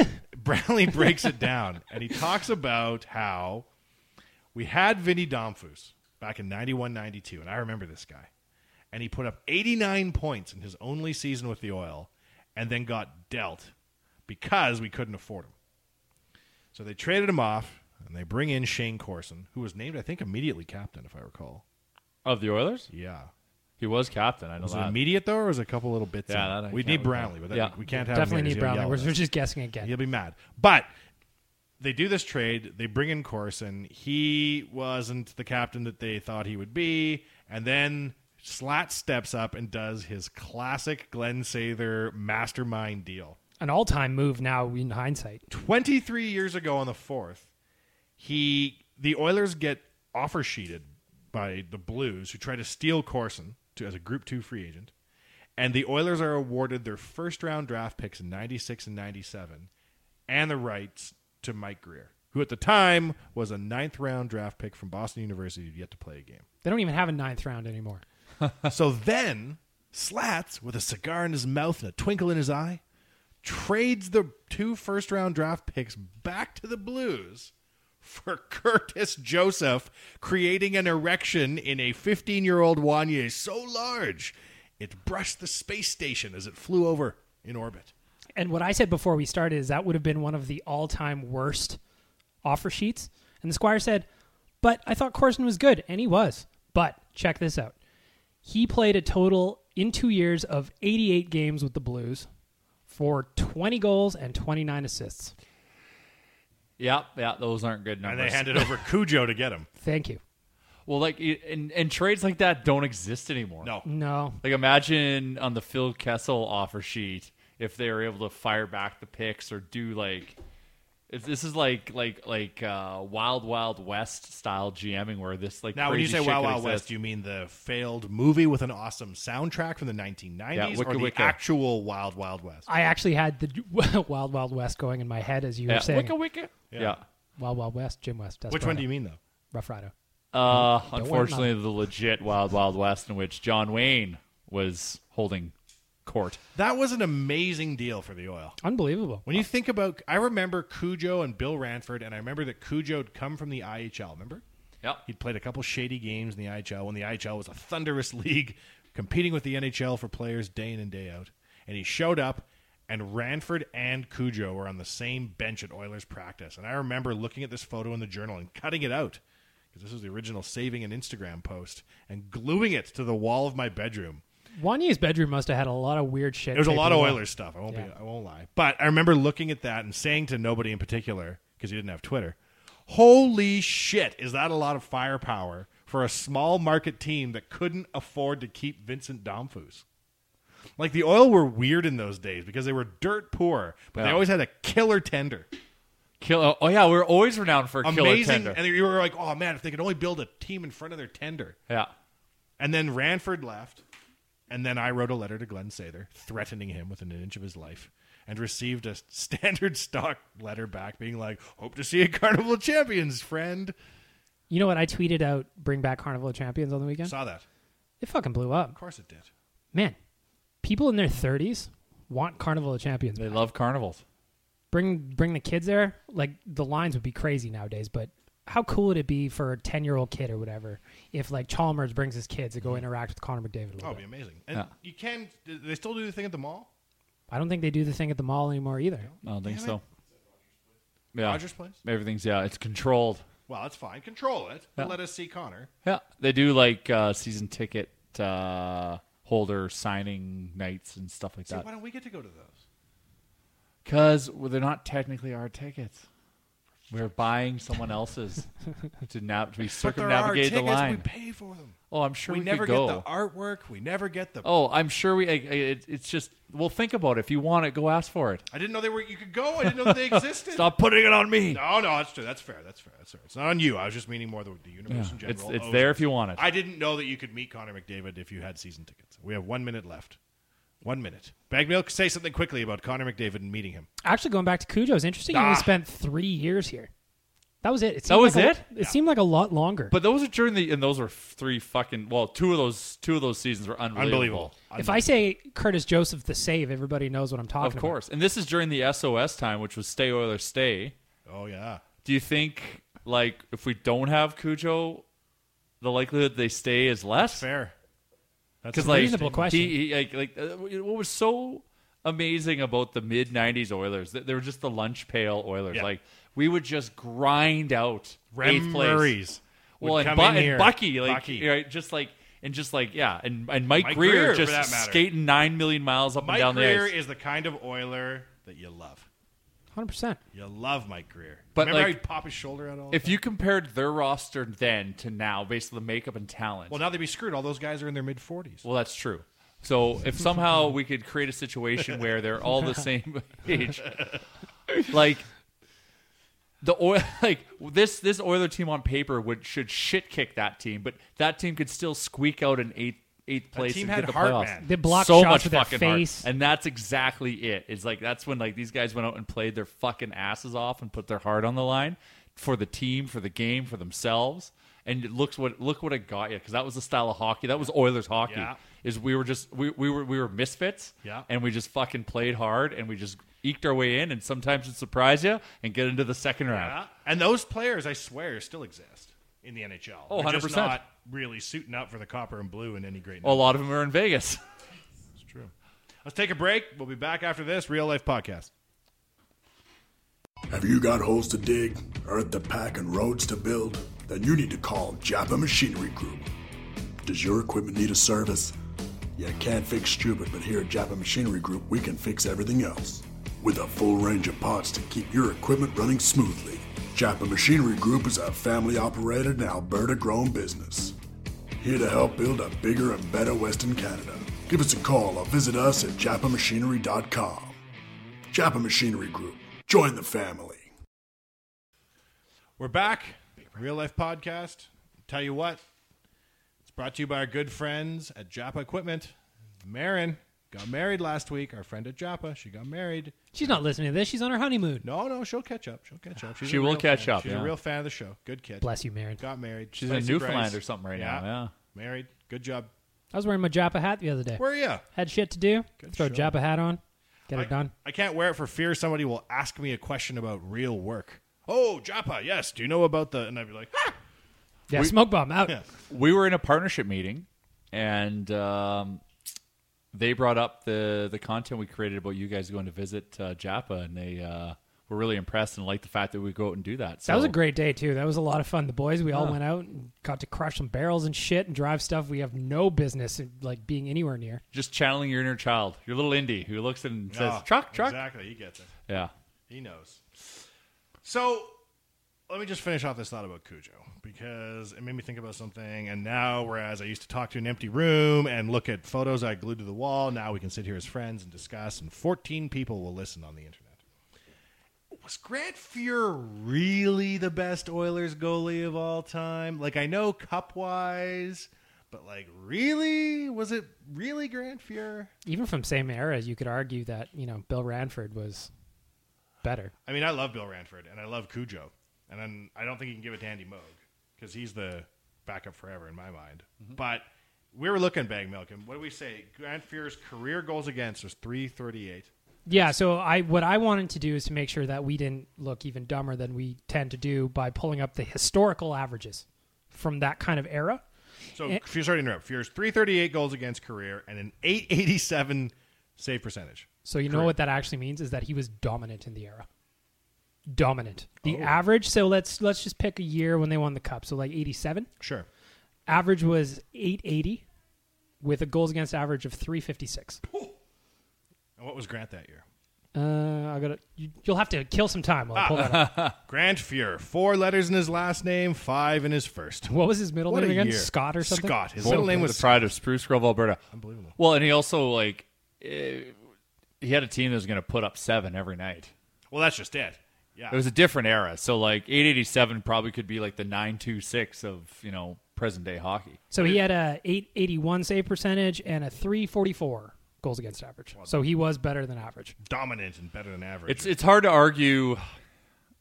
Brownlee breaks it down, and he talks about how we had Vinny Domfus back in ninety-one ninety-two, and I remember this guy. And he put up eighty-nine points in his only season with the Oil and then got dealt because we couldn't afford him. So they traded him off, and they bring in Shane Corson, who was named, I think, immediately captain, if I recall. Of the Oilers? Yeah. He was captain. I know Was that. it immediate, though, or was it a couple little bits? Yeah, in? that I We can't need recall. Brownlee, but that, Yeah. we can't have Definitely him. need He'll Brownlee. yell We're, at we're us. just guessing again. He'll be mad. But they do this trade. They bring in Corson. He wasn't the captain that they thought he would be. And then Slat steps up and does his classic Glenn Sather mastermind deal. An all-time move now in hindsight. twenty-three years ago on the fourth, he the Oilers get offer sheeted by the Blues, who try to steal Corson to, as a Group two free agent. And the Oilers are awarded their first-round draft picks in ninety-six and ninety-seven and the rights to Mike Greer, who at the time was a ninth-round draft pick from Boston University who'd yet to play a game. They don't even have a ninth round anymore. So then, Slats, with a cigar in his mouth and a twinkle in his eye, trades the two first-round draft picks back to the Blues for Curtis Joseph, creating an erection in a fifteen-year-old Wanye so large it brushed the space station as it flew over in orbit. And what I said before we started is that would have been one of the all-time worst offer sheets. And the Squire said, but I thought Corson was good, and he was. But check this out. He played a total in two years of eighty-eight games with the Blues for twenty goals and twenty-nine assists. Yeah, yeah, those aren't good numbers. And they handed over Cujo to get him. Thank you. Well, like, and, and trades like that don't exist anymore. No. No. Like, imagine on the Phil Kessel offer sheet if they were able to fire back the picks or do, like, if this is like like like uh, Wild Wild West style GMing where this, like, Now, when you crazy say shit Wild could Wild exist. West, do you mean the failed movie with an awesome soundtrack from the nineteen nineties, Yeah, Wicca or the Wicca. actual Wild Wild West? I actually had the Wild Wild West going in my head as you were Yeah, saying. Wicca Wicca. Yeah. Yeah. Wild Wild West, Jim West. Which one do you mean, though? Rough Rider. Uh, Don't worry, unfortunately, the legit Wild Wild West in which John Wayne was holding court. That was an amazing deal for the Oil. Unbelievable. When you think about, I remember Cujo and Bill Ranford, and I remember that Cujo had come from the I H L, remember? Yep. He'd played a couple shady games in the I H L when the I H L was a thunderous league competing with the N H L for players day in and day out. And he showed up, and Ranford and Cujo were on the same bench at Oilers practice. And I remember looking at this photo in the Journal and cutting it out, because this was the original saving an Instagram post, and gluing it to the wall of my bedroom. Wanye's bedroom must have had a lot of weird shit. There was a taped lot to of the wall. Oilers stuff. I won't Yeah. be. I won't lie. But I remember looking at that and saying to nobody in particular, because he didn't have Twitter, "Holy shit! Is that a lot of firepower for a small market team that couldn't afford to keep Vincent Domfus?" Like, the Oil were weird in those days because they were dirt poor, but they Yeah. always had a killer tender. Kill. Oh yeah, we're always renowned for a killer Amazing. tender. And you were like, "Oh man, if they could only build a team in front of their tender." Yeah. And then Ranford left, and then I wrote a letter to Glenn Sather threatening him with an inch of his life, and received a standard stock letter back being like, "Hope to see you at Carnival of Champions, friend." You know what? I tweeted out, bring back Carnival of Champions on the weekend. Saw that. It fucking blew up. Of course it did. Man, people in their thirties want Carnival of Champions. They back. love carnivals. Bring bring the kids there. Like, the lines would be crazy nowadays, but how cool would it be for a ten-year-old kid or whatever if, like, Chalmers brings his kids to go interact with Connor McDavid a little Oh, it'd be bit? amazing. And Yeah. you can, do they still do the thing at the mall? I don't think they do the thing at the mall anymore either. I don't think Damn so. Yeah. Rogers Place? Everything's, yeah, it's controlled. Well, that's fine. Control it. But Yeah. let us see Connor. Yeah. They do, like, uh, season ticket uh, holder signing nights and stuff like See, that. why don't we get to go to those? Because well, they're not technically our tickets. We're buying someone else's to, nav- to be But there are circumnavigate the tickets. line. We pay for them. Oh, I'm sure we, we, never could go. get the artwork. We never get the. Oh, I'm sure we. It, it's just. Well, think about it. If you want it, go ask for it. I didn't know they were. You could go. I didn't know that they existed. Stop putting it on me. No, no, that's true. That's fair. That's fair. That's fair. It's not on you. I was just meaning more the, the universe in Yeah, general. it's it's owes there us. if you want it. I didn't know that you could meet Connor McDavid if you had season tickets. We have one minute left. One minute. Bag Milk, say something quickly about Connor McDavid and meeting him. Actually, going back to Cujo is interesting. He Ah. only spent three years here. That was it. It That seemed was like a- it? It seemed like a lot longer. But those are during the, and those were three fucking, well, two of those, two of those seasons were unbelievable. Unbelievable. if I say Curtis Joseph the save, everybody knows what I'm talking Of about. course. And this is during the S O S time, which was Stay Oilers Stay. Oh, yeah. Do you think, like, if we don't have Cujo, the likelihood they stay is less? Fair. That's Because a like, reasonable question. He, he, like, like uh, what was so amazing about the mid nineties Oilers, that they were just the lunch pail Oilers. Yeah. Like, we would just grind out eighth place. Murray's would Well, and, come Bu- in and here. Bucky, like, Bucky. right, just like, and just like, yeah, and and Mike, Mike Greer, Greer, for just that matter. skating nine million miles up Mike and down Greer the ice. is the kind of Oiler that you love. one hundred percent. You love Mike Greer. But, Remember like, how he'd pop his shoulder out all the If time? you compared their roster then to now, based on the makeup and talent, Well, now they'd be screwed. All those guys are in their mid-forties. well, that's true. So if somehow we could create a situation where they're all the same age, like the oil, like this this Oiler team on paper would should shit kick that team, but that team could still squeak out an eighth eighth place team and had get the heart, playoffs. man. They blocked so shots much with their fucking heart. face. And that's exactly it. It's like that's when like these guys went out and played their fucking asses off and put their heart on the line for the team, for the game, for themselves. And it looks what look what it got you, because that was the style of hockey. That was Oilers hockey. Yeah. Is we were just we, we were we were misfits. Yeah. And we just fucking played hard and we just eked our way in, and sometimes it surprised you and get into the second round. Yeah. And those players, I swear, still exist in the N H L. Oh, They're one hundred just percent. not really suiting up for the copper and blue in any great Well, a lot of them are in Vegas. It's true. Let's take a break. We'll be back after this Real Life Podcast. Have you got holes to dig, earth to pack, and roads to build? Then you need to call Japa Machinery Group. Does your equipment need a service? You can't fix stupid, but here at Japa Machinery Group, we can fix everything else. With a full range of parts to keep your equipment running smoothly. Japa Machinery Group is a family-operated and Alberta-grown business. Here to help build a bigger and better Western Canada. Give us a call or visit us at japa machinery dot com. Japa Machinery Group. Join the family. We're back. Real Life Podcast. Tell you what, it's brought to you by our good friends at Japa Equipment. Marin got married last week. Our friend at Japa, she got married. She's not listening to this. She's on her honeymoon. No, no, she'll catch up. She'll catch up. She's She a will real catch fan. up, She's yeah. a real fan of the show. Good kid. Bless you, Marin. Got married. She's in Spicy Newfoundland Bryce. or something right now, yeah. Married. Good job. I was wearing my Japa hat the other day. Where are you? Had shit to do. Good Throw a show. Japa hat on. Get I, it done. I can't wear it for fear somebody will ask me a question about real work. Oh, Japa, yes. Do you know about the... And I'd be like, ah! Yeah, smoke bomb out. Yeah. We were in a partnership meeting, and um, they brought up the the content we created about you guys going to visit uh, Japa, and they uh, were really impressed and liked the fact that we go out and do that. So, That was a great day too. That was a lot of fun. The boys, we all Yeah. went out and got to crush some barrels and shit and drive stuff we have no business like being anywhere near. just channeling your inner child, your little indie who looks and says, Oh, "Truck, truck." Exactly. He gets it. Yeah. He knows. So let me just finish off this thought about Cujo, because it made me think about something. And now, whereas I used to talk to an empty room and look at photos I glued to the wall, now we can sit here as friends and discuss, and fourteen people will listen on the internet. Was Grant Fuhr really the best Oilers goalie of all time? Like, I know cup-wise, but, like, really? Was it really Grant Fuhr? Even from same era, you could argue that, you know, Bill Ranford was better. I mean, I love Bill Ranford, and I love Cujo. And then I don't think you can give it to Andy Moog, because he's the backup forever in my mind. But we were looking, Bag Milk, and what do we say? Grant Fuhr's career goals against was three thirty-eight. Yeah, so I what I wanted to do is to make sure that we didn't look even dumber than we tend to do by pulling up the historical averages from that kind of era. So, Eh. Fuhr, sorry to interrupt. Fuhr's three thirty-eight goals against career and an eight eighty-seven save percentage. So you know Correct. what that actually means is that he was dominant in the era. Dominant. The Oh. average, so let's let's just pick a year when they won the cup. So like eighty-seven. Sure. Average was eight eighty with a goals against average of three fifty-six. And what was Grant that year? Uh, I got to you, you'll have to kill some time while I pull that up. Grant Fuhr, four letters in his last name, five in his first. What was his middle What name a again? year. Scott or something? Scott. His Well, middle name was the pride of Spruce Grove, Alberta. Unbelievable. Well, and he also like eh, he had a team that was going to put up seven every night. Well, that's just it. Yeah. It was a different era, so like eight eighty-seven probably could be like the nine two six of you know present day hockey. So he had a eight eighty-one save percentage and a three forty-four goals against average. So he was better than average. dominant and better than average. It's it's hard to argue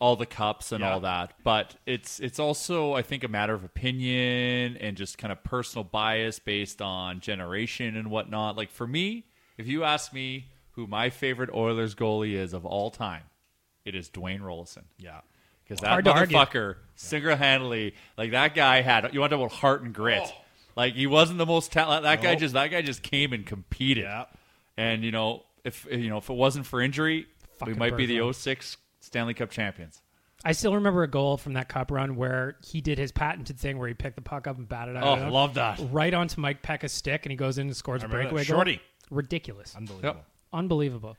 all the cups and Yeah. all that. But it's it's also, I think, a matter of opinion and just kind of personal bias based on generation and whatnot. Like for me, if you ask me who my favorite Oilers goalie is of all time, it is Dwayne Rollison. Yeah. Because that Hard to argue. motherfucker, single-handedly, like that guy had, you want to talk about heart and grit. Oh. Like he wasn't the most talent. That guy Nope. just, that guy just came and competed. Yeah. And you know, if you know, if it wasn't for injury, Fucking we might be the Bergeron. oh six Stanley Cup champions. I still remember a goal from that cup run where he did his patented thing where he picked the puck up and batted out. Oh, love that. Right onto Mike Pekka's stick, and he goes in and scores I a remember breakaway that. goal. Shorty. Ridiculous. Unbelievable. Yep. Unbelievable.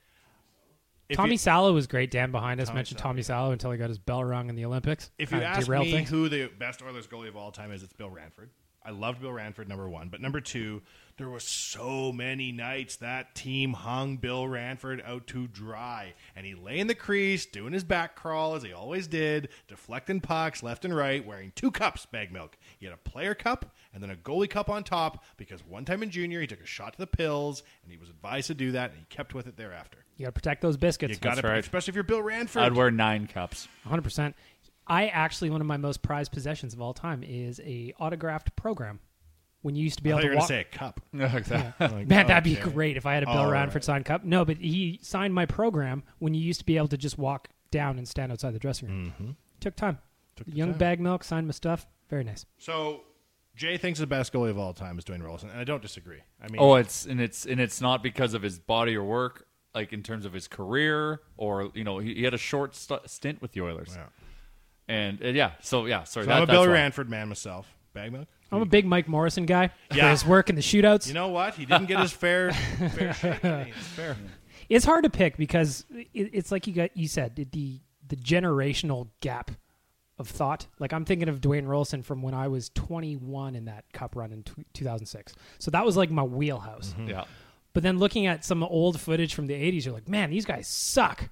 If Tommy you- Salo was great. Dan behind us Tommy mentioned Salo, Tommy Salo until he got his bell rung in the Olympics. If you Kinda ask derailed me things. who the best Oilers goalie of all time is, it's Bill Ranford. I loved Bill Ranford, number one. But number two, there were so many nights that team hung Bill Ranford out to dry. And he lay in the crease, doing his back crawl, as he always did, deflecting pucks left and right, wearing two cups, bag milk. He had a player cup and then a goalie cup on top, because one time in junior, he took a shot to the pills, and he was advised to do that, and he kept with it thereafter. You got to protect those biscuits. You got to, right. especially if you're Bill Ranford. I'd wear nine cups. one hundred percent. I actually, one of my most prized possessions of all time is a autographed program. When you used to be I able thought you to were walk. going to say a cup. Exactly. Like, Man, that'd be okay. great if I had a Bill All Ranford right. signed cup. No, but he signed my program when you used to be able to just walk down and stand outside the dressing room. Mm-hmm. Took time. Took the Young time. bag milk, signed my stuff. Very nice. So, Jay thinks the best goalie of all time is Dwayne Rollison, and I don't disagree. I mean, Oh, it's and it's and it's not because of his body or work, like in terms of his career, or you know, he, he had a short st- stint with the Oilers, yeah. and uh, yeah. So yeah, sorry. So that, I'm a that's Bill why. Ranford man myself. Bag milk. I'm a big Mike Morrison guy for Yeah. his work in the shootouts. You know what? He didn't get his fair fair shake. It's fair. It's hard to pick because it, it's like you got you said the the generational gap of thought. Like I'm thinking of Dwayne Rollison from when I was twenty-one in that cup run in t- two thousand six. So that was like my wheelhouse. Yeah. But then looking at some old footage from the eighties, you're like, man, these guys suck.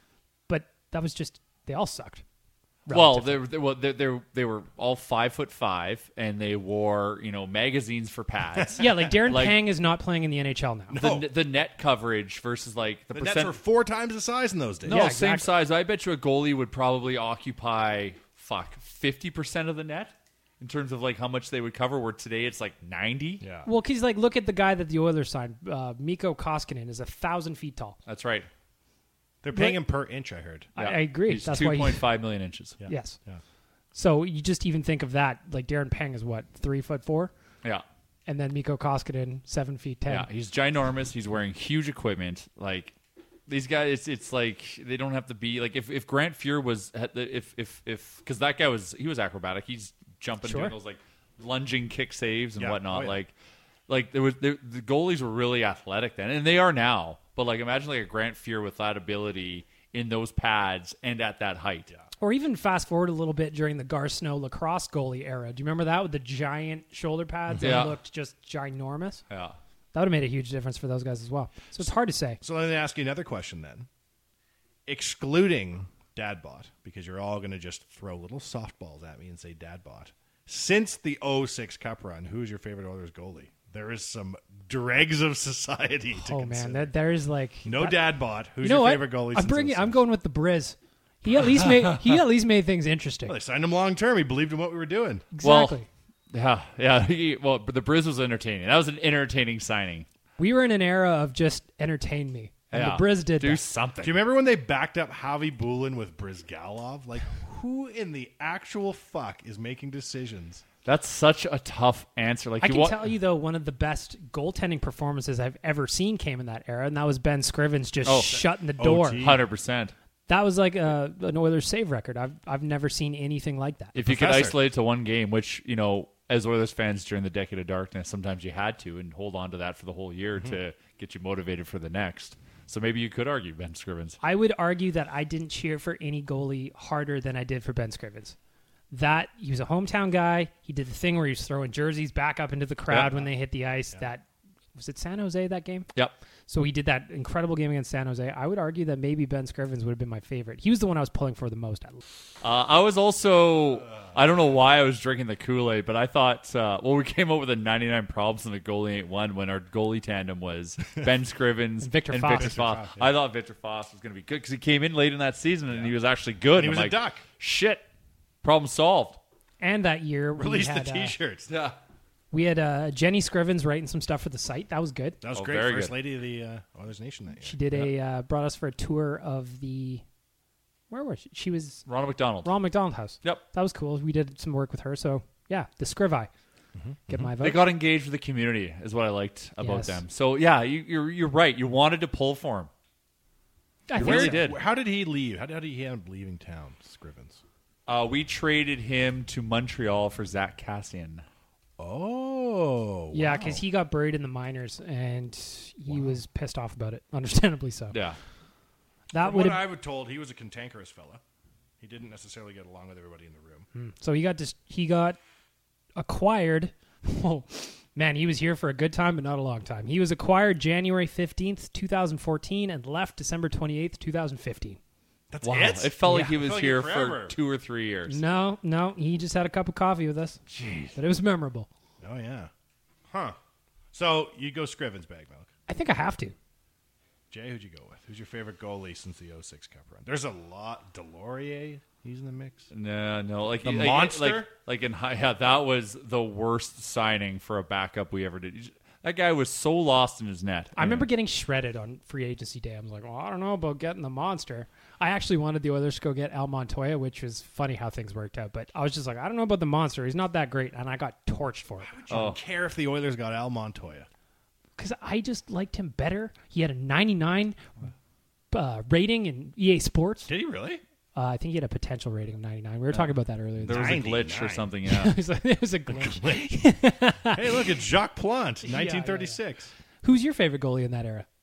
But that was just they all sucked. Well, relatively. they were they, well, they, they, they were all five foot five, and they wore you know magazines for pads. Yeah, like Darren Like- Pang is not playing in the N H L now. The, the net coverage versus like the, The percent. Nets were four times the size in those days. no, Yeah, same exactly. size. I bet you a goalie would probably occupy fuck fifty percent of the net in terms of like how much they would cover. Where today it's like ninety. Yeah. Well, because like look at the guy that the Oilers signed, uh, Mikko Koskinen is a thousand feet tall. That's right. They're paying him per inch, I heard. I, I agree. He's That's two why. He, point five million inches. Yeah. Yes. Yeah. So you just even think of that. Like Darren Pang is what three foot four, Yeah. and then Mikko Koskinen seven feet ten. Yeah, he's ginormous. He's wearing huge equipment. Like these guys, it's, it's like they don't have to be like if, if Grant Fuhr was had the- if if if because that guy was he was acrobatic. He's jumping Sure. doing those like lunging kick saves and Yeah. whatnot. Oh, yeah. Like like there was there, the goalies were really athletic then, and they are now. But like imagine like a Grant Fuhr with that ability in those pads and at that height. Yeah. Or even fast forward a little bit during the Gar Snow lacrosse goalie era. Do you remember that with the giant shoulder pads Yeah. that looked just ginormous? Yeah. That would have made a huge difference for those guys as well. So it's hard to say. So let me ask you another question then. Excluding Dadbot, because you're all going to just throw little softballs at me and say Dadbot. Since the oh six Cup run, who's your favorite Oilers goalie? There is some dregs of society to Oh consider. man, that, there is like No that- Dadbot. Who's You know your what? favorite goalie? I'm since bringing. oh six? I'm going with the Briz. He at least made. He at least made things interesting. Well, they signed him long term. He believed in what we were doing. Exactly. Well, yeah, yeah. He, well, but the Briz was entertaining. That was an entertaining signing. We were in an era of just entertain me, and Yeah. the Briz did do that. something. Do you remember when they backed up Javi Bulin with Brizgalov? Like, who in the actual fuck is making decisions? That's such a tough answer. Like I you can wa- tell you though, one of the best goaltending performances I've ever seen came in that era, and that was Ben Scrivens just Oh. shutting the door. O T. one hundred percent. That was like a, an Oilers save record. I've I've never seen anything like that. If you could Professor. isolate it to one game, which, you know, as Oilers fans during the decade of darkness, sometimes you had to and hold on to that for the whole year Mm-hmm. to get you motivated for the next. So maybe you could argue Ben Scrivens. I would argue that I didn't cheer for any goalie harder than I did for Ben Scrivens. That he was a hometown guy. He did the thing where he was throwing jerseys back up into the crowd Yeah. when they hit the ice. That was it. San Jose that game. Yep. So he did that incredible game against San Jose. I would argue that maybe Ben Scrivens would have been my favorite. He was the one I was pulling for the most. Uh, I was also, I don't know why I was drinking the Kool-Aid, but I thought, uh, well, we came up with a ninety-nine problems and the goalie ain't one when our goalie tandem was Ben Scrivens and Victor and Foss. Victor Victor Foss. Foss, yeah. I thought Victor Foss was going to be good because he came in late in that season and he was actually good. And he was I'm a like, duck. Shit, problem solved. And that year, we Release had, the uh, T-shirts. Yeah. we had uh, Jenny Scrivens writing some stuff for the site. That was good. That was Oh, great. very First good. lady of the uh, Oilers Nation that year. She did a uh, brought us for a tour of the where was she? She was Ronald McDonald. Ronald McDonald House. Yep. That was cool. We did some work with her. So yeah, the Scrivi. Get my vote. They got engaged with the community is what I liked about Yes. them. So, yeah, you, you're you're right. You wanted to pull for him. I You think really so. did. How did he leave? How did, how did he end up leaving town, Scrivens? Uh, we traded him to Montreal for Zach Cassian. Oh, Yeah, wow. because he got buried in the minors, and he was pissed off about it. Understandably so. Yeah. That From would what have. I was told, he was a cantankerous fella. He didn't necessarily get along with everybody in the room. So he got dis- he got acquired. Oh man, he was here for a good time, but not a long time. He was acquired January fifteenth, two thousand fourteen, and left December twenty eighth, two thousand fifteen. That's Wow. it. It felt like Yeah. he It was felt like here forever. for two or three years. No, no, he just had a cup of coffee with us. Jeez. But it was memorable. Oh yeah, huh? So you go Scrivens bag milk. I think I have to. Jay, who'd you go with? Who's your favorite goalie since the oh six Cup run? There's a lot. Delorier, he's in the mix. No, no. Like The like, monster? Like, like in high, yeah, that was the worst signing for a backup we ever did. That guy was so lost in his net. I remember getting shredded on free agency day. I was like, well, I don't know about getting the monster. I actually wanted the Oilers to go get Al Montoya, which was funny how things worked out. But I was just like, I don't know about the monster. He's not that great. And I got torched for it. I don't care if the Oilers got Al Montoya. Because I just liked him better. He had a ninety-nine uh, rating in E A Sports. Did he really? Uh, I think he had a potential rating of ninety-nine. We were talking about that earlier. there was a glitch or ninety-nine. something. Yeah. it, was a, it was a glitch. Hey, look, it's Jacques Plante, yeah, nineteen thirty-six. Who's your favorite goalie in that era?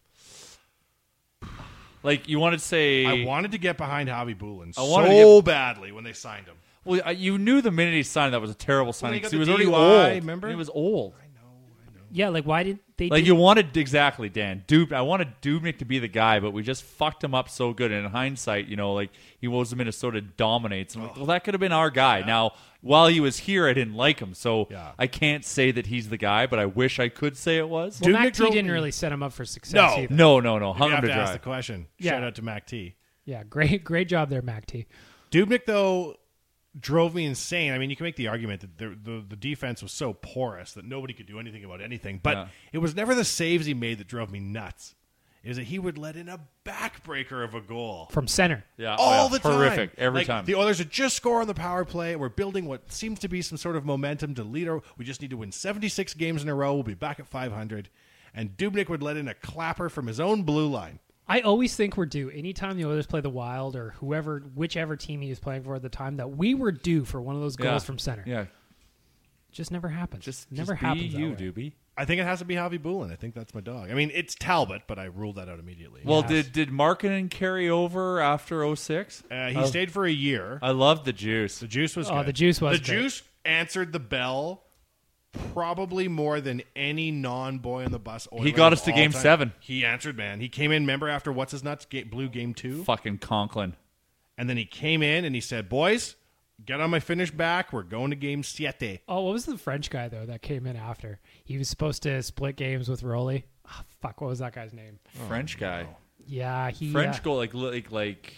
Like you wanted to say. I wanted to get behind Javi Bulin I wanted to so badly when they signed him. Well, I- you knew the minute he signed that was a terrible signing he got because he the was D U already I, old. remember? He was old. Yeah, like why did they? Like did- you wanted exactly, Dan. Dub, I wanted Dubnik to be the guy, but we just fucked him up so good. And in hindsight, you know, like he was the Minnesota dominates. And I'm like, well, that could have been our guy. Now, while he was here, I didn't like him, so Yeah. I can't say that he's the guy. But I wish I could say it was. well, Dubnyk Mac T drove- didn't really set him up for success. No. either. No, no, no. You Hung him have to to ask dry. the question. Yeah. Shout out to Mac T. Yeah, great, great job there, Mac T. Dubnyk, though, drove me insane. I mean, you can make the argument that the, the, the defense was so porous that nobody could do anything about anything. But Yeah. it was never the saves he made that drove me nuts. It was that he would let in a backbreaker of a goal. From center. Yeah, all oh, yeah. the time. Horrific every Like, time. The Oilers would just score on the power play. We're building what seems to be some sort of momentum to lead our. We just need to win seventy-six games in a row. We'll be back at five hundred. And Dubnyk would let in a clapper from his own blue line. I always think we're due. Anytime the Oilers play the Wild or whoever, whichever team he was playing for at the time, that we were due for one of those goals yeah. from center. Yeah, Just never happens. just never just be happens. that you, way. Doobie. I think it has to be Javi Bulin. I think that's my dog. I mean, it's Talbot, but I ruled that out immediately. Well, Yes. did did Markkinen carry over after oh six? Uh, he stayed for a year. I loved the juice. The juice was Oh, good. the juice was The great. juice answered the bell probably more than any non-boy on the bus. Oiler He got of us to all game time. seven. He answered, man. He came in, remember, after What's His Nuts ga- blew game two? Fucking Conklin. And then he came in and he said, boys, get on my finish back. We're going to game siete. Oh, what was the French guy, though, that came in after? He was supposed to split games with Rolly. Oh, fuck, what was that guy's name? French guy. Yeah, he. French uh, goal like like like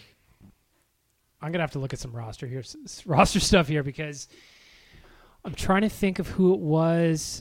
I'm gonna have to look at some roster here, s- s- roster stuff here because I'm trying to think of who it was.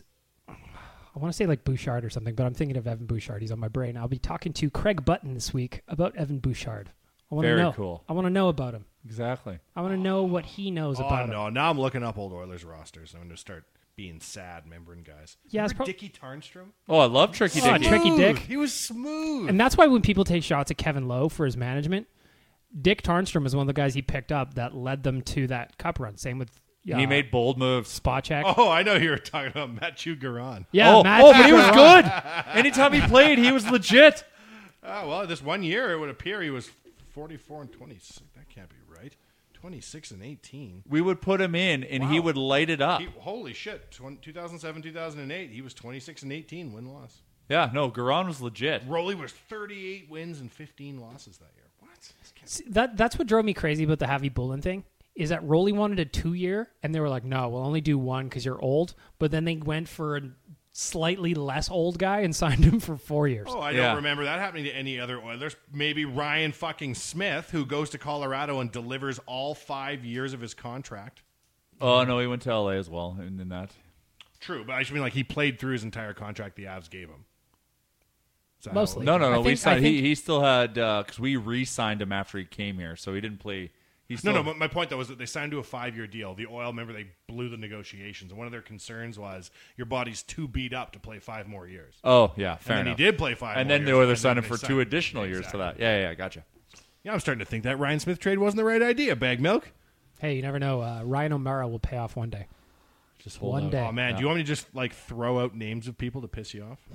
I want to say like Bouchard or something, but I'm thinking of Evan Bouchard. He's on my brain. I'll be talking to Craig Button this week about Evan Bouchard. I want to Very know. cool. I want to know about him. exactly. I want to know what he knows Oh, about him. no. Now I'm looking up old Oilers rosters. I'm going to start being sad, remembering guys. Yeah, it's Remember prob- Dickie Tarnstrom? Oh, I love Tricky Oh, Dicky. Tricky Dick. He was smooth. And that's why when people take shots at Kevin Lowe for his management, Dick Tarnstrom is one of the guys he picked up that led them to that cup run. Same with uh, He made bold moves. spot check. Oh, I know who you're talking about Matthew Garon. Yeah, oh, Matt oh, but he was Garon. good. Anytime he played, he was legit. Oh, well, this one year, it would appear he was forty-four and twenty-six. That can't be right. twenty-six and eighteen. We would put him in, and he Wow. would light it up. He, holy shit. two thousand seven, two thousand eight, he was twenty-six and eighteen, win-loss. Yeah, no, Garon was legit. Rolly was thirty-eight wins and fifteen losses that year. What? See, that that's what drove me crazy about the Javi Bullen thing. Is that Rolly wanted a two year, and they were like, "No, we'll only do one because you're old." But then they went for a slightly less old guy and signed him for four years. Oh, I Yeah. don't remember that happening to any other Oilers. Maybe Ryan fucking Smith, who goes to Colorado and delivers all five years of his contract. Oh, no, he went to L A as well in, in that. True, but I just mean like he played through his entire contract the Avs gave him. Is that how- Mostly. No, no, no. I we think- signed, I think- he, he still had, because we re-signed him after he came here, so he didn't play. He No, still, no, but my point, though, was that they signed to a five-year deal. The Oil, remember, they blew the negotiations, and one of their concerns was your body's too beat up to play five more years. Oh, yeah, fair and then enough. he did play five And more then years, the Oilers and signed then him they for signed- two additional years Exactly. to that. Yeah, yeah, yeah, gotcha. Yeah, I'm starting to think that Ryan Smith trade wasn't the right idea, Bag Milk. Hey, you never know. Uh, Ryan O'Mara will pay off one day. Just hold One out. day. Oh, man, Yeah. do you want me to just, like, throw out names of people to piss you off?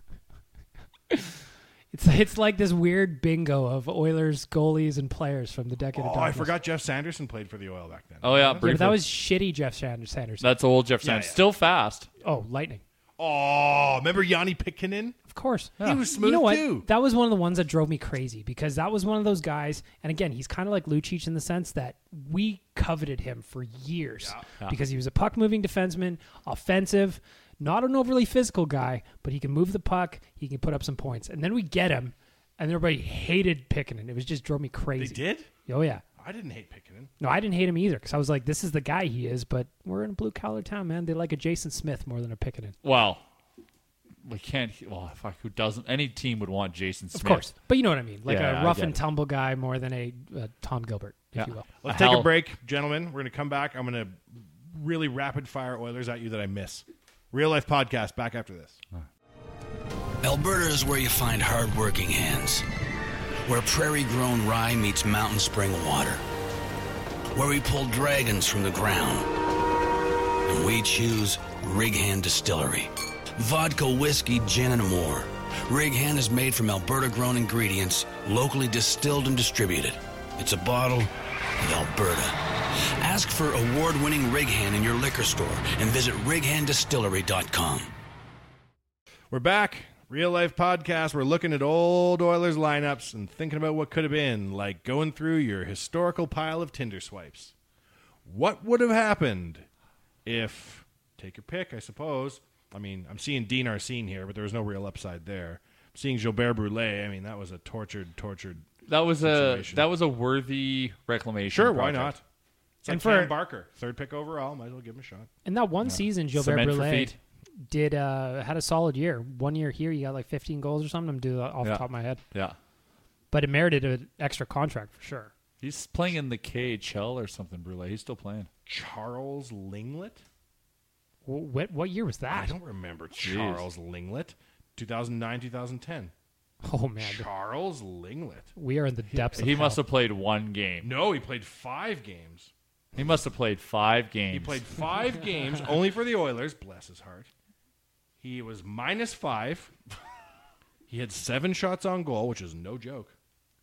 It's it's like this weird bingo of Oilers goalies and players from the decade of Oh, I darkness. forgot Jeff Sanderson played for the Oil back then. Oh, yeah, Yeah, but briefly. that was shitty Jeff Sand- Sanderson. That's old Jeff Yeah, Sanders. yeah. Still fast. oh, Lightning. Oh, remember Yanni Pikkinen? Of course. He was smooth, you know what? too. That was one of the ones that drove me crazy because that was one of those guys, and again, he's kind of like Lucic in the sense that we coveted him for years Yeah. because he was a puck-moving defenseman, offensive, not an overly physical guy, but he can move the puck, he can put up some points. And then we get him, and everybody hated Pikkinen. It was just drove me They crazy. did? Oh, yeah. I didn't hate Pikkinen. No, I didn't hate him either because I was like, this is the guy he is, but we're in a blue-collar town, man. They like a Jason Smith more than a Pikkinen. Well, we can't. Well, fuck, who doesn't? Any team would want Jason Smith. Of course. But you know what I mean. Like Yeah, a I rough get and it. tumble guy more than a uh, Tom Gilbert, if Yeah. you will. Let's A take hell- a break, gentlemen. We're going to come back. I'm going to really rapid-fire Oilers at you that I miss. Real Life Podcast, back after this. Alberta is where you find hard-working hands, where prairie-grown rye meets mountain spring water, where we pull dragons from the ground, and we choose Rig Hand Distillery. Vodka, whiskey, gin, and more. Rig Hand is made from Alberta-grown ingredients, locally distilled and distributed. It's a bottle of Alberta. Ask for award-winning Rig Hand in your liquor store and visit rig hand distillery dot com. We're back. Real Life Podcast. We're looking at old Oilers lineups and thinking about what could have been, like going through your historical pile of Tinder swipes. What would have happened if, take your pick, I suppose. I mean, I'm seeing Dean Arsene here, but there was no real upside there. I'm seeing Gilbert Brûlé. I mean, that was a tortured, tortured That was a situation. that was a worthy reclamation. Sure, why project. not? It's like And for- Cam Barker, third pick overall. Might as well give him a shot. In that one season, Gilbert Cement for Brûlé feet. did uh, had a solid year. One year here, he got like fifteen goals or something. I'm doing that off Yeah. the top of my head. Yeah, But it merited an extra contract for sure. he's playing in the K H L or something. Brule, he's still playing. Charles Linglet? Wh- What, what year was that? I don't remember Charles Linglet. two thousand nine, two thousand ten. Oh, man. Charles Linglet. We are in the depths of He hell. must have played one game. No, he played five games. He must have played five games. He played five games only for the Oilers. Bless his heart. He was minus five. He had seven shots on goal, which is no joke.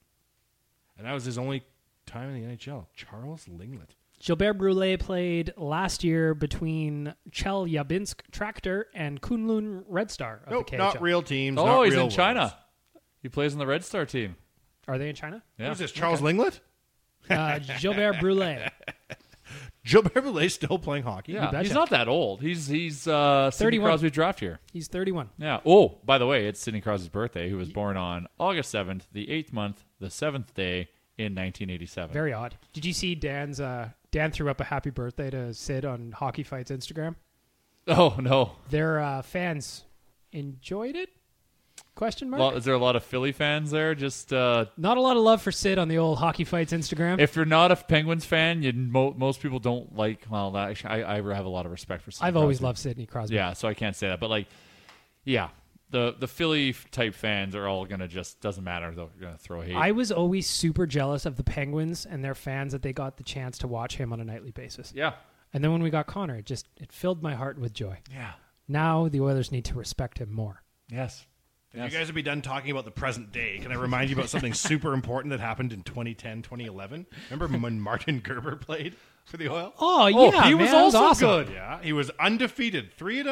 And that was his only time in the N H L. Charles Linglet. Gilbert Brûlé played last year between Chelyabinsk Tractor and Kunlun Red Star of Nope, the K H L. not real teams. Oh, not he's real in China. worlds. He plays in the Red Star team. Are they in China? Yeah. Who's this, Charles Linglet? Uh, Gilbert Brûlé. Gilbert Brûlé still playing hockey? Yeah, betcha. he's not that old. He's he's uh, Sidney thirty-one. Crosby draft year. He's thirty-one. Yeah. Oh, by the way, it's Sidney Crosby's birthday, who was born on August seventh, the eighth month, the seventh day in nineteen eighty-seven. Very odd. Did you see Dan's? Uh, Dan threw up a happy birthday to Sid on Hockey Fights Instagram. Oh no. Their uh, fans enjoyed it? Question mark. Well, is there a lot of Philly fans there? Just uh, Not a lot of love for Sid on the old Hockey Fights Instagram. if you're not a Penguins fan, you mo- most people don't like. Well, that, actually, I, I have a lot of respect for. Sidney I've always Crosby. loved Sidney Crosby. Yeah, so I can't say that, but like, yeah, the the Philly type fans are all gonna just doesn't matter. They're gonna throw hate. I was always super jealous of the Penguins and their fans that they got the chance to watch him on a nightly basis. yeah, And then when we got Connor, it just it filled my heart with joy. yeah, Now the Oilers need to respect him more. yes. If you guys would be done talking about the present day, can I remind you about something super important that happened in twenty ten, twenty eleven? Remember when Martin Gerber played for the Oil? Oh, Oh, yeah, he man, was that also awesome. good. Yeah, he was undefeated, three and oh.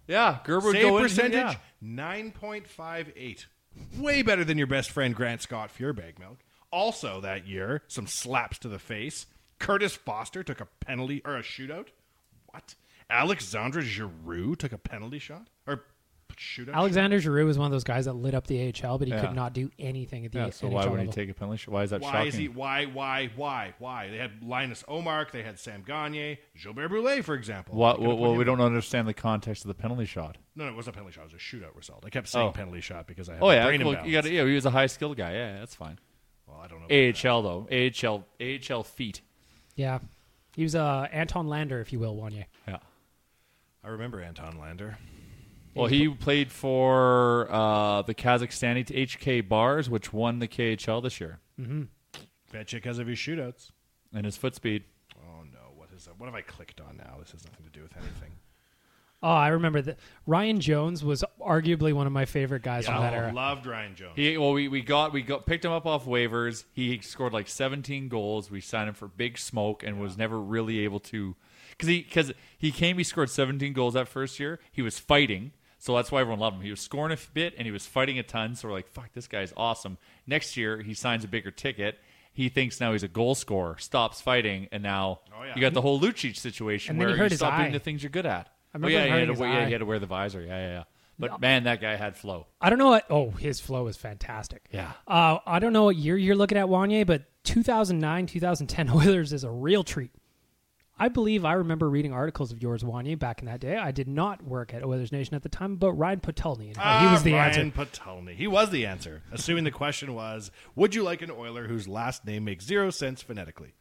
Yeah, Gerber would Save go in, percentage, yeah. nine point five eight. Way better than your best friend Grant Scott for your bag milk. Also that year, some slaps to the face. Curtis Foster took a penalty or a shootout. What? Alexandre Giroux took a penalty shot? Or shootout? Alexander Giroux was one of those guys that lit up the A H L, but he Yeah. could not do anything at the Yeah, N H L so why would he level. take a penalty shot? Why is that Why shocking? is he? Why? Why? Why? Why? They had Linus Omark. They had Sam Gagne, Gilbert Brulé, for example. What, They could've well, put we him- don't understand the context of the penalty shot. No, no, it wasn't a penalty shot. It was a shootout result. I kept saying Oh. penalty shot because I had Oh a yeah, brain well, imbalance. you got yeah. He was a high skilled guy. Yeah, that's fine. Well, I don't know. about A H L though, A H L, A H L feet. Yeah. He was uh, Anton Lander, if you will, Wanye. Yeah. that. I remember Anton Lander. Well, he played for uh, the Kazakhstani H K Bars, which won the K H L this year, Mm-hmm. Bet you because of his shootouts. and his foot speed. Oh no! What is that? What have I clicked on now? This has nothing to do with anything. Oh, I remember that. Ryan Jones was arguably one of my favorite guys from that I era. loved Ryan Jones. He well, we, we got we got picked him up off waivers. He scored like seventeen goals. We signed him for Big Smoke, and was never really able to because he because he came. He scored seventeen goals that first year. He was fighting. So that's why everyone loved him. He was scoring a bit, and he was fighting a ton. So we're like, fuck, this guy's awesome. Next year, he signs a bigger ticket. He thinks now he's a goal scorer, stops fighting, and now Oh, yeah. you got the whole Lucic situation And then where he hurt you his stop eye. doing the things you're good at. I Oh, remember yeah, him he had, hurting to, his wear- yeah, eye. he had to wear the visor. Yeah, yeah, yeah. But, man, that guy had flow. I don't know what. Oh, his flow is fantastic. Yeah. Uh, I don't know what year you're looking at, Wanye, but two thousand nine, two thousand ten Oilers is a real treat. I believe I remember reading articles of yours, Wanye, back in that day. I did not work at Oilers Nation at the time, but Ryan Potulny and how he was the Ah, answer. Ryan Potulny. He was the answer. Assuming the question was, would you like an Oiler whose last name makes zero sense phonetically?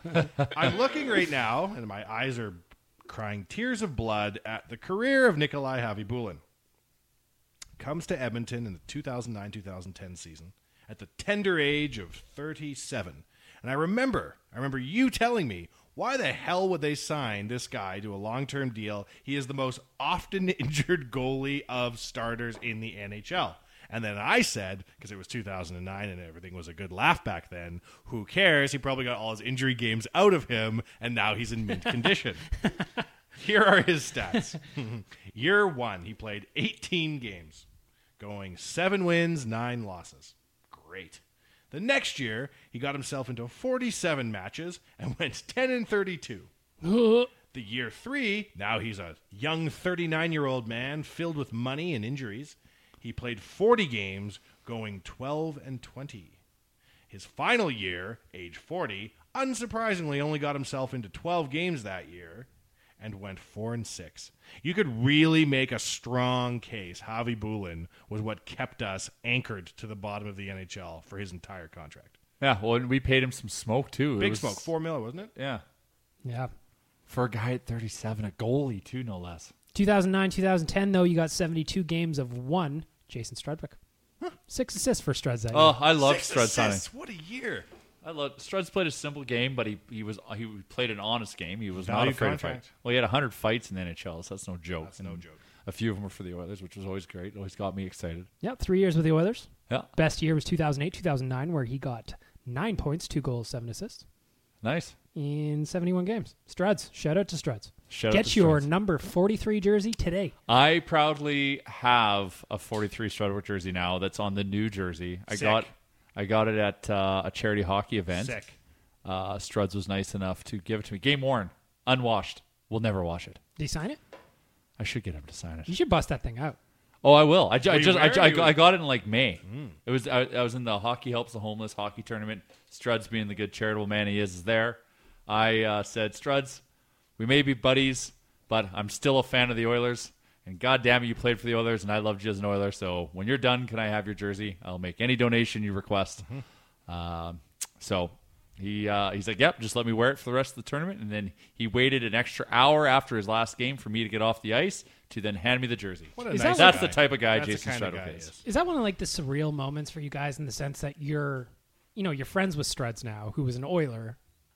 I'm looking right now, and my eyes are crying tears of blood at the career of Nikolai Havibulin. Comes to Edmonton in the two thousand nine two thousand ten season at the tender age of thirty-seven. And I remember, I remember you telling me, why the hell would they sign this guy to a long-term deal? He is the most often injured goalie of starters in the N H L. And then I said, because it was two thousand nine and everything was a good laugh back then, who cares? He probably got all his injury games out of him, and now he's in mint condition. Here are his stats. Year one, he played eighteen games, going seven wins, nine losses. Great. The next year, he got himself into forty-seven matches and went ten and thirty-two. The year three, now he's a young thirty-nine-year-old man filled with money and injuries. He played forty games, going twelve and twenty. His final year, age forty, unsurprisingly only got himself into twelve games that year and went four and six. You could really make a strong case Javi Bulin was what kept us anchored to the bottom of the N H L for his entire contract. Yeah, well, and we paid him some smoke, too. It Big was- smoke, four mil, wasn't it? Yeah. Yeah. For a guy at thirty-seven, a goalie, too, no less. two thousand nine, two thousand ten, though, you got seventy-two games of one, Jason Strudwick. Six assists for Struds that Oh, year. I love Six Strud signing. assists. What a year. I love Struds played a simple game, but he he was he played an honest game. He was not Value afraid contract. to fight. Well, he had one hundred fights in the N H L, so that's no joke. That's no joke. A few of them were for the Oilers, which was always great. Always got me excited. Yeah, three years with the Oilers. Yeah, Best year was two thousand eight, two thousand nine, where he got nine points, two goals, seven assists nice. in seventy-one games. Struds. Shout out to Struds. Shout out Get to your Struds. number forty-three jersey today. I proudly have a forty-three Strudwick jersey now. That's on the new jersey. I Sick. got I got it at uh, a charity hockey event. Sick. Uh, Struds was nice enough to give it to me. Game worn, unwashed. We'll never wash it. Did he sign it? I should get him to sign it. You should bust that thing out. Oh, I will. I, ju- I Will you just I, wear ju- it? I, You got- would- I got it in like May. It was I, I was in the Hockey Helps the Homeless hockey tournament. Struds, being the good charitable man he is, is there. I uh, said, Struds, we may be buddies, but I'm still a fan of the Oilers. And God damn it, you played for the Oilers, and I loved you as an Oiler. So when you're done, can I have your jersey? I'll make any donation you request. Um, so he uh, he's like, yep, just let me wear it for the rest of the tournament. And then he waited an extra hour after his last game for me to get off the ice to then hand me the jersey. What a Is nice that That's guy. the type of guy That's the Jason kind of Strudwick guy is. he is. Is that one of like the surreal moments for you guys in the sense that you're, you know, you're friends with Struds now, who was an Oiler,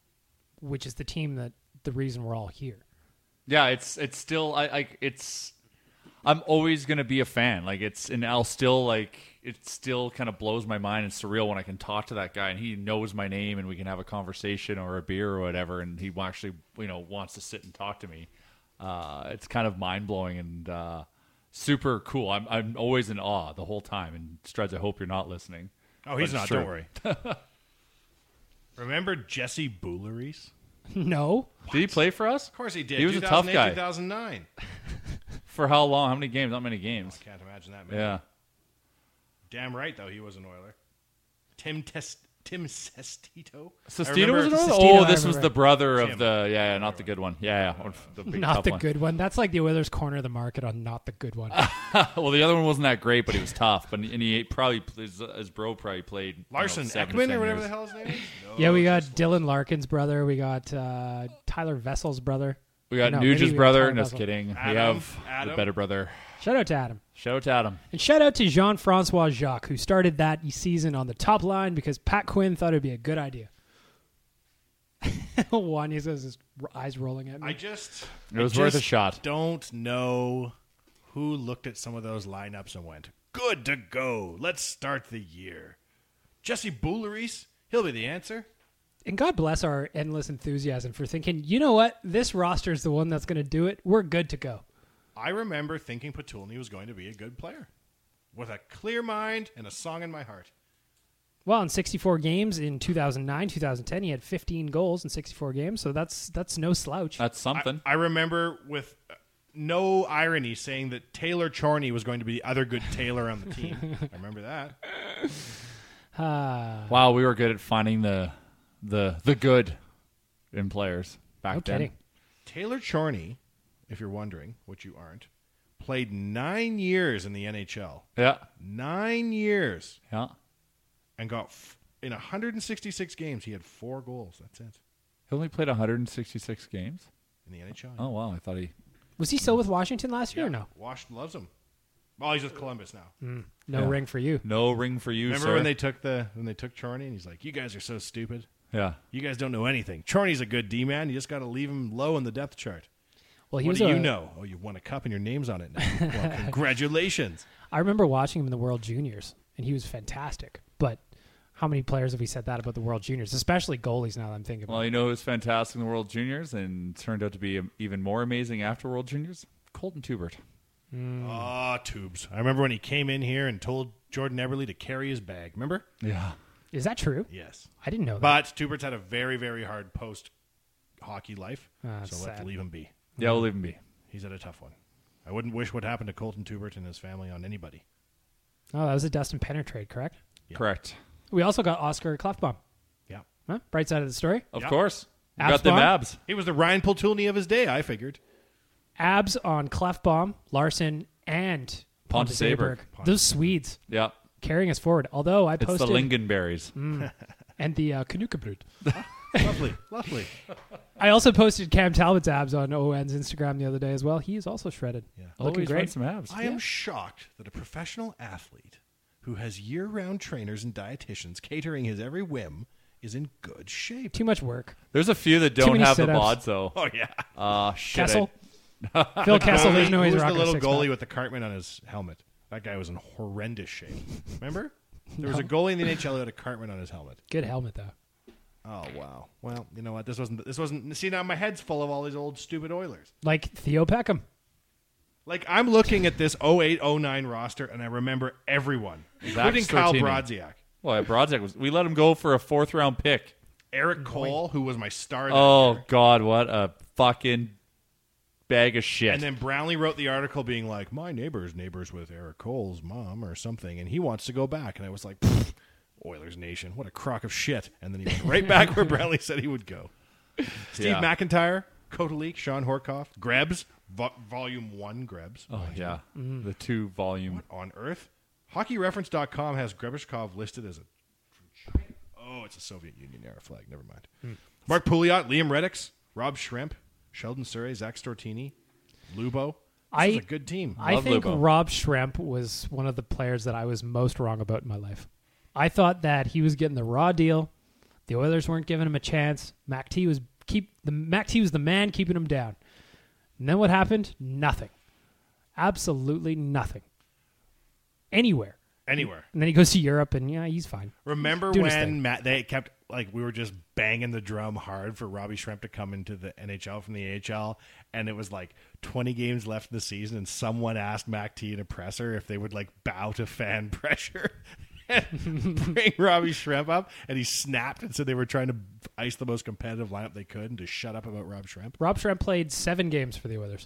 which is the team that the reason we're all here. Yeah, it's it's still I like it's I'm always gonna be a fan. Like it's and I'll still like it still kind of blows my mind and surreal when I can talk to that guy and he knows my name and we can have a conversation or a beer or whatever and he actually you know wants to sit and talk to me. Uh, it's kind of mind blowing and uh, super cool. I'm I'm always in awe the whole time. And Struds, I hope you're not listening. Oh, he's But not. sure. Don't worry. Remember Jesse Bouleries? No. Did he play for us? Of course he did. He was a tough guy. two thousand nine. For how long? How many games? Not many games. I can't imagine that. Many. Yeah. Damn right, though, he was an Oiler. Tim Test. Tim Sestito. Sestito was an Oiler? Sestito, Oh, I this was remember. the brother of Tim. the yeah, yeah, not the good one. Yeah, yeah, the big Not tough the one. good one. That's like the Oilers' corner of the market on not the good one. Well, the other one wasn't that great, but he was tough. But and he probably his, his bro probably played you know, Larson seven to Ekman ten or whatever years. the hell his name is? No, yeah, we got just- Dylan Larkin's brother. We got uh, Tyler Vessel's brother. We got No, maybe Nuge's we got brother. Tyler No, just Vessel. kidding. we Adam, have the Adam. better brother. Shout out to Adam. Shout out to Adam. And shout out to Jean-Francois Jacques, who started that season on the top line because Pat Quinn thought it would be a good idea. Juan, he says his eyes rolling at me. I just. It was I worth a just shot. Don't know who looked at some of those lineups and went, "Good to go. Let's start the year." Jesse Bouleries, he'll be the answer. And God bless our endless enthusiasm for thinking, you know what? This roster is the one that's going to do it. We're good to go. I remember thinking Patulny was going to be a good player, with a clear mind and a song in my heart. Well, in sixty-four games in two thousand nine, two thousand ten, he had fifteen goals in sixty-four games, so that's that's no slouch. That's something. I, I remember with uh, no irony saying that Taylor Chorney was going to be the other good Taylor on the team. I remember that. Uh, Wow, we were good at finding the the the good in players back no then. kidding. Taylor Chorney, if you're wondering, which you aren't, played nine years in the N H L. Yeah, Nine years. yeah. And got, f- in one hundred sixty-six games, he had four goals. That's it. He only played one hundred sixty-six games. In the N H L. Oh wow, I thought he. Was he still with Washington last year or no? Washington loves him. Well, he's with Columbus now. No Yeah. ring for you. No ring for you, Remember sir. when they took the when they took Chorney and he's like, "You guys are so stupid. Yeah. You guys don't know anything. Chorney's a good D man. You just got to leave him low in the depth chart." Well, he What was do a, you know? Oh, you won a cup and your name's on it now. Well, congratulations. I remember watching him in the World Juniors, and he was fantastic. But how many players have we said that about the World Juniors, especially goalies now that I'm thinking about Well, it? you know who's fantastic in the World Juniors and turned out to be um, even more amazing after World Juniors? Colton Tubert. Ah, tubes. I remember when he came in here and told Jordan Eberle to carry his bag. Remember? Yeah. Is that true? Yes. I didn't know that. But Tubert's had a very, very hard post hockey life, Ah, so we'll have to sad. leave him be. Yeah, we'll leave him be. He's had a tough one. I wouldn't wish what happened to Colton Tubert and his family on anybody. Oh, that was a Dustin Penner trade, correct? Yeah. Correct. We also got Oscar Klefbom. Yeah. Huh? Bright side of the story. Of Yeah. course. We Abs got them bomb? abs. He was the Ryan Pultulny of his day, I figured. Abs on Klefbom, Larson, and Pontus Pontus Aberg. Aberg. Those Swedes Yeah. carrying us forward. Although I It's posted the Lingonberries. and the uh, Kanukabrud. Lovely, lovely. I also posted Cam Talbot's abs on O N's Instagram the other day as well. He is also shredded. Yeah. Looking Always great. find some abs. I am shocked that a professional athlete who has year-round trainers and dietitians catering his every whim is in good shape. Too much work. There's a few that Too don't many have the sit-ups. bods, though. Oh, yeah. Uh, shit. Kessel. I- Phil Kessel doesn't know Who he's was the rocking a little six goalie pack. with the Cartman on his helmet? That guy was in horrendous shape. Remember? There was a goalie in the N H L who had a Cartman on his helmet. Good helmet though. Oh, wow. Well, you know what? This wasn't... This wasn't... See, now my head's full of all these old stupid Oilers. Like Theo Peckham. Like, I'm looking at this oh eight oh nine roster, and I remember everyone, including Kyle Stortini. Brodziak. Well, Brodziak was. We let him go for a fourth round pick. Eric Cole, who was my star that Oh year. God, what a fucking bag of shit. And then Brownlee wrote the article being like, my neighbor's neighbors with Eric Cole's mom or something, and he wants to go back. And I was like, "Pfft, Oilers Nation, what a crock of shit. And then he went right back where Brownlee said he would go. Steve Yeah. McIntyre, Kotalik, Sean Horkoff, Grebs, vo- Volume one Grebs. oh yeah, the two volume. What on earth? Hockey Reference dot com has Grebeshkov listed as a... Oh, it's a Soviet Union era flag. Never mind. Mark Pouliot, Liam Reddix, Rob Schremp, Sheldon Surrey, Zach Stortini, Lubo. This I- is a good team. I Love think Lubo. Rob Schremp was one of the players that I was most wrong about in my life. I thought that he was getting the raw deal. The Oilers weren't giving him a chance. Mac T was keep the Mac T was the man keeping him down. And then what happened? Nothing. Absolutely nothing. Anywhere. Anywhere. And then he goes to Europe, and yeah, he's fine. Remember Doing his when thing. Matt, they kept like we were just banging the drum hard for Robbie Schremp to come into the N H L from the A H L, and it was like twenty games left in the season, and someone asked Mac T in a presser if they would like bow to fan pressure and bring Robbie Schremp up, and he snapped and said they were trying to ice the most competitive lineup they could and to shut up about Rob Schremp. Rob Schremp played seven games for the Oilers.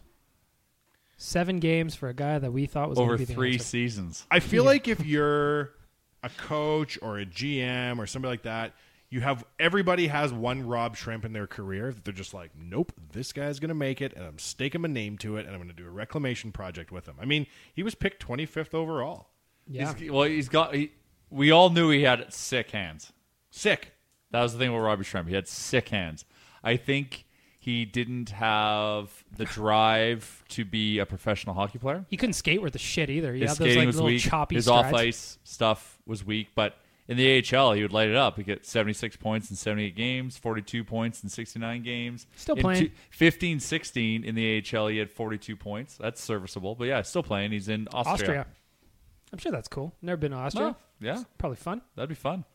Seven games for a guy that we thought was over gonna be the three answer. seasons. I feel Yeah. like if you're a coach or a G M or somebody like that, you have everybody has one Rob Schremp in their career that they're just like, nope, this guy's going to make it, and I'm staking my name to it, and I'm going to do a reclamation project with him. I mean, he was picked twenty-fifth overall. Yeah. He's, well, he's got. He, we all knew he had sick hands. Sick. That was the thing with Robbie Schremp. He had sick hands. I think he didn't have the drive to be a professional hockey player. He couldn't skate worth a shit either. He His had those skating like was little weak. choppy His strides. off-ice stuff was weak, but in the A H L, he would light it up. He'd get seventy-six points in seventy-eight games, forty-two points in sixty-nine games. Still in playing. fifteen sixteen in the A H L, he had forty-two points. That's serviceable, but yeah, still playing. He's in Austria. Austria. I'm sure that's cool. Never been to Austria. Well, yeah. It's probably fun. That'd be fun.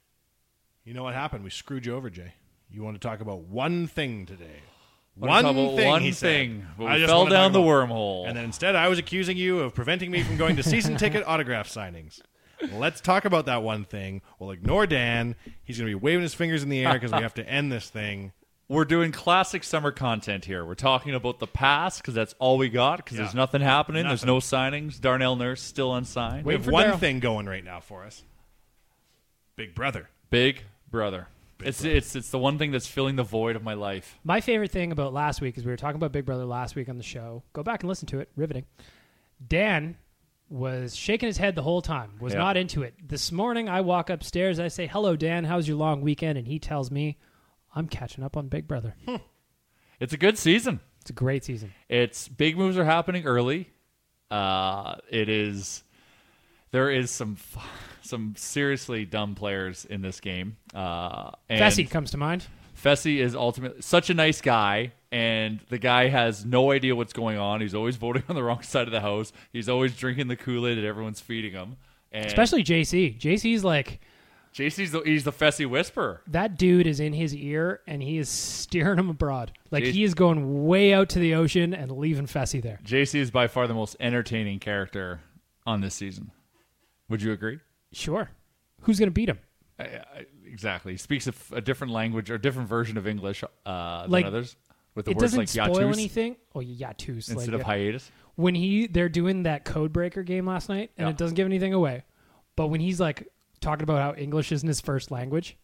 You know what happened? We screwed you over, Jay. You want to talk about one thing today. Wanna One talk about thing, one he thing, said. but I we just fell wanna talk down the about- wormhole. And then instead, I was accusing you of preventing me from going to season ticket autograph signings. Let's talk about that one thing. We'll ignore Dan. He's going to be waving his fingers in the air because we have to end this thing. We're doing classic summer content here. We're talking about the past because that's all we got because Yeah. there's nothing happening. There's Nothing. no signings. Darnell Nurse still unsigned. We Wait have for one Daryl. thing going right now for us. Big Brother. Big brother. it's it's it's the one thing that's filling the void of my life. My favorite thing about last week is we were talking about Big Brother last week on the show. Go back and listen to it. Riveting. Dan was shaking his head the whole time, was Yeah. not into it. This morning, I walk upstairs. I say, hello, Dan. How's your long weekend? And he tells me, I'm catching up on Big Brother. It's a good season. It's a great season. It's big moves are happening early. Uh, it is there is some f- some seriously dumb players in this game. Uh, and Fessy comes to mind. Fessy is ultimately such a nice guy, and the guy has no idea what's going on. He's always voting on the wrong side of the house. He's always drinking the Kool-Aid that everyone's feeding him. And Especially J C. J C's like, J C's the, he's the Fessy whisperer. that dude is in his ear, and he is steering him abroad. Like, J- he is going way out to the ocean and leaving Fessy there. J C is by far the most entertaining character on this season. Would you agree? Sure. Who's going to beat him? I, I, exactly. He speaks a, f- a different language or a different version of English uh, than Like, others. With the It words doesn't like spoil yatus anything. Oh, yatus. instead like, of uh, hiatus. when he they're doing that code breaker game last night, and Yeah. it doesn't give anything away, but when he's like talking about how English isn't his first language,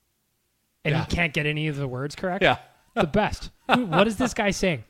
and Yeah. he can't get any of the words correct, Yeah. the best. Dude, what is this guy saying?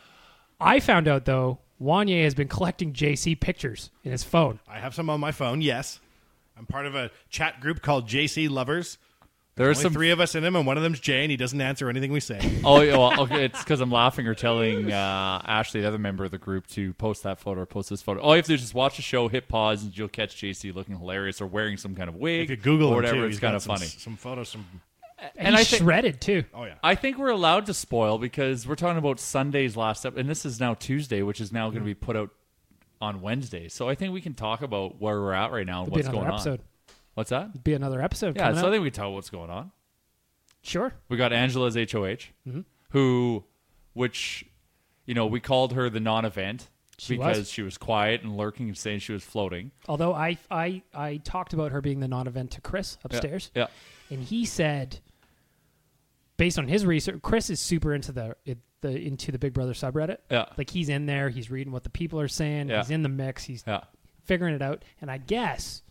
I found out though, Wanye has been collecting J C pictures in his phone. I have some on my phone, yes. I'm part of a chat group called J C Lovers. There's Only some three of us in him, and one of them's Jay, and he doesn't answer anything we say. Oh, yeah, well, okay, it's because I'm laughing or telling uh, Ashley, the other member of the group, to post that photo or post this photo. All you have to do is just watch the show, hit pause, and you'll catch J C looking hilarious or wearing some kind of wig If you Google or him, whatever. too, It's he's kind got of some, funny. Some photos, some... And, And I he's think- shredded too. Oh, yeah. I think we're allowed to spoil because we're talking about Sunday's last up, and this is now Tuesday, which is now going to be put out on Wednesday. So I think we can talk about where we're at right now and It'll be what's another going episode. on. What's that? Be another episode. Yeah, coming so I out. think we can tell what's going on. Sure. We got Angela's H O H, who, which, you know, we called her the non-event She because was. she was quiet and lurking and saying she was floating. Although I I I talked about her being the non-event to Chris upstairs. Yeah. And he said, based on his research, Chris is super into the it, the into the Big Brother subreddit. Yeah. Like he's in there, he's reading what the people are saying, Yeah. he's in the mix, he's Yeah. figuring it out. And I guess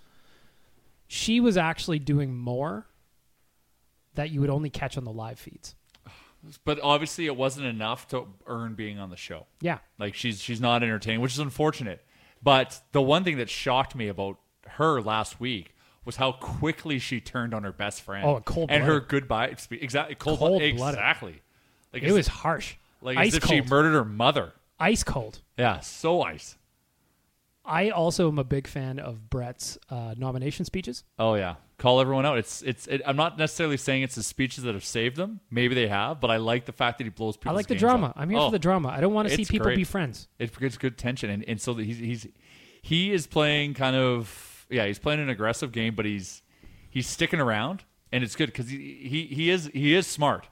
she was actually doing more that you would only catch on the live feeds. But obviously it wasn't enough to earn being on the show. Yeah. Like she's she's not entertaining, which is unfortunate. But the one thing that shocked me about her last week was how quickly she turned on her best friend. Oh, cold-blooded. and her goodbye. Exactly, cold, Cold-blooded. exactly. Like It as- was harsh. like ice as if cold. she murdered her mother. Ice cold. Yeah, so ice. I also am a big fan of Brett's uh, nomination speeches. Oh yeah, call everyone out. It's it's. It, I'm not necessarily saying it's the speeches that have saved them. Maybe they have, but I like the fact that he blows people. I like the drama. I'm here for the drama. I don't want to see it's people great. be friends. It gives good tension, and, and so that he's he's he is playing kind of yeah he's playing an aggressive game, but he's he's sticking around and it's good because he, he he is he is smart,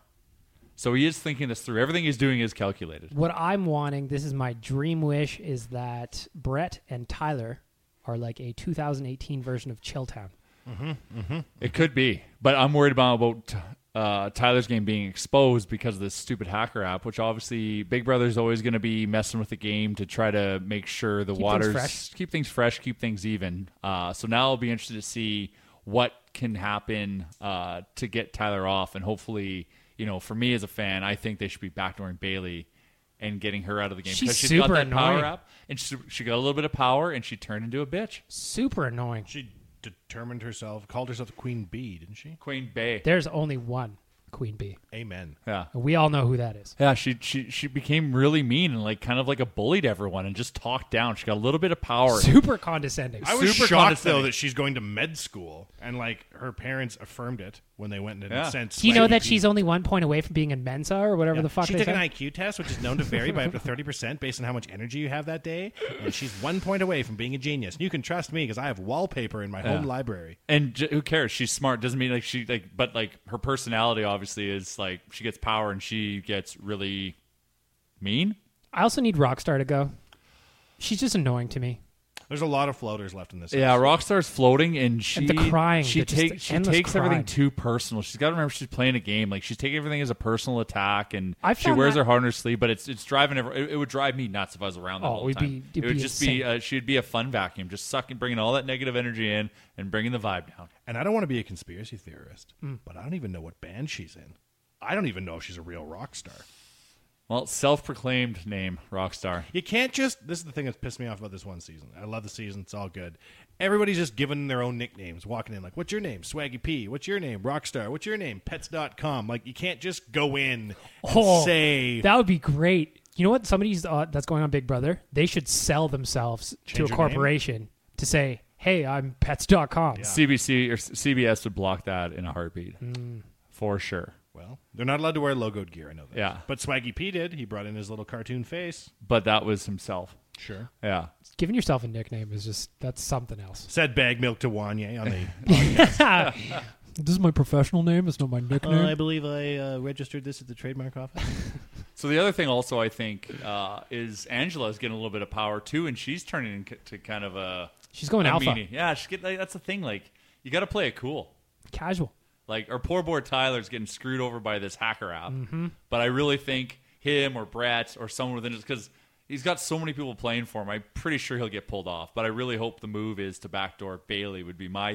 so he is thinking this through. Everything he's doing is calculated. What I'm wanting, this is my dream wish, is that Brett and Tyler are like a two thousand eighteen version of Chilltown. Mm-hmm, mm-hmm. It could be, but I'm worried about about uh, Tyler's game being exposed because of this stupid hacker app, which obviously Big Brother's always going to be messing with the game to try to make sure the Keep waters things fresh. keep things fresh, keep things even. Uh, so now I'll be interested to see what can happen uh, to get Tyler off, and hopefully, you know, for me as a fan, I think they should be backdooring Bailey and getting her out of the game She's because she's super got that annoying. power app, and she, she got a little bit of power, and she turned into a bitch. Super annoying. She determined herself, called herself Queen Bee, didn't she? Queen Bey. There's only one Queen Bee. Amen. Yeah. And we all know who that is. Yeah, she she she became really mean and like kind of like a bully to everyone and just talked down. She got a little bit of power. Super condescending. I was Super shocked, condescending. though, that she's going to med school, and like her parents affirmed it when they went and Yeah. sent Do you know Swaggy that Pete. she's only one point away from being in Mensa or whatever Yeah. the fuck She they took said? an I Q test, which is known to vary by up to thirty percent based on how much energy you have that day, and she's one point away from being a genius. And you can trust me because I have wallpaper in my Yeah. home library. And j- who cares? She's smart. Doesn't mean like she like, but like her personality obviously is like she gets power and she gets really mean. I also need Rockstar to go. She's just annoying to me. There's a lot of floaters left in this. Yeah, episode. Rockstar's floating, and she the crying, She the just takes she endless takes everything crying. too personal. She's got to remember she's playing a game. Like she's taking everything as a personal attack, and I she found wears that- her heart on her sleeve. But it's it's driving. Every, it, it would drive me nuts if I was around that Oh, all it the would time. be- it'd it would be just be. insane. Uh, she'd be a fun vacuum, just sucking, bringing all that negative energy in and bringing the vibe down. And I don't want to be a conspiracy theorist, Hmm. but I don't even know what band she's in. I don't even know if she's a real rock star. Well, self-proclaimed name Rockstar. You can't just. This is the thing that's pissed me off about this one season. I love the season; it's all good. Everybody's just giving their own nicknames, walking in like, "What's your name? Swaggy P. What's your name? Rockstar. What's your name? Pets dot com." Like, you can't just go in and Oh, say that would be great. You know what? Somebody's uh, that's going on Big Brother. They should sell themselves Change to a your corporation to say, "Hey, I'm Pets dot com." C B C or C B S would block that in a heartbeat, Hmm. for sure. Well, they're not allowed to wear logoed gear. I know that. Yeah. But Swaggy P did. He brought in his little cartoon face. But that was himself. Sure. Yeah. Giving yourself a nickname is just that's something else. Said Bag Milk to Wanye on the. This is my professional name. It's not my nickname. I believe I uh, registered this at the trademark office. So the other thing also I think uh, is Angela's getting a little bit of power too, and she's turning into kind of a She's going a alpha. meanie. Yeah, she get, like, that's the thing. Like you got to play it cool. Casual. Like our poor boy Tyler's getting screwed over by this hacker app, Mm-hmm. but I really think him or Brett or someone within just because he's got so many people playing for him. I'm pretty sure he'll get pulled off. But I really hope the move is to backdoor Bailey. Would be my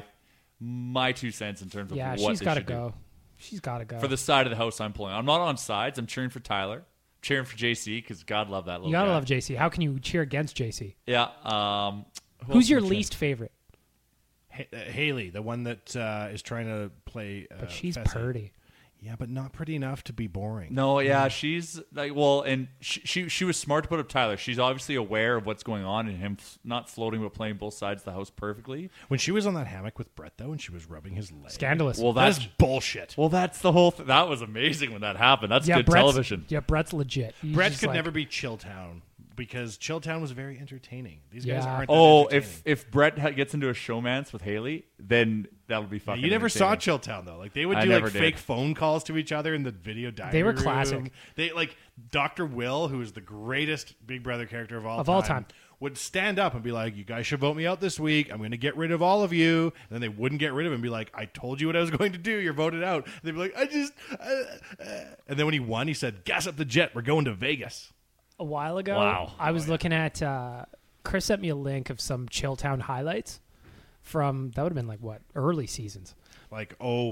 my two cents in terms of Yeah, what she's they got to should do. go. She's got to go. For the side of the house I'm pulling. I'm not on sides. I'm cheering for Tyler. Cheering for J C because God love that little you gotta guy. love J C. How can you cheer against J C? Yeah. Um, who else Who's your am I cheering? least favorite? Ha- uh, Haley, the one that uh, is trying to play. Uh, But she's Fessy. purty. Yeah, but not pretty enough to be boring. No, yeah, she's like, well, and she, she she was smart to put up Tyler. She's obviously aware of what's going on and him f- not floating but playing both sides of the house perfectly. When she was on that hammock with Brett, though, and she was rubbing his leg. Scandalous. Well, That that's is bullshit. well, that's the whole. Th- that was amazing when that happened. That's yeah, good Brett's, television. Yeah, Brett's legit. He's Brett just could like- never be Chilltown because Chilltown was very entertaining. These guys Yeah. aren't. That Oh, entertaining. if if Brett ha- gets into a showmance with Haley, then that'll be Yeah, fucking. you never saw entertaining. Chilltown though. Like they would I do like never did. fake phone calls to each other in the video dining They were room. classic. They like Doctor Will, who is the greatest Big Brother character of all Of time, all time. would stand up and be like, "You guys should vote me out this week. I'm going to get rid of all of you." And then they wouldn't get rid of him. And be like, "I told you what I was going to do. You're voted out." And they'd be like, "I just," uh, uh. and then when he won, he said, "Gas up the jet. We're going to Vegas." a while ago. Wow. I was looking at uh, Chris sent me a link of some Chilltown highlights from that would have been like what early seasons. Like oh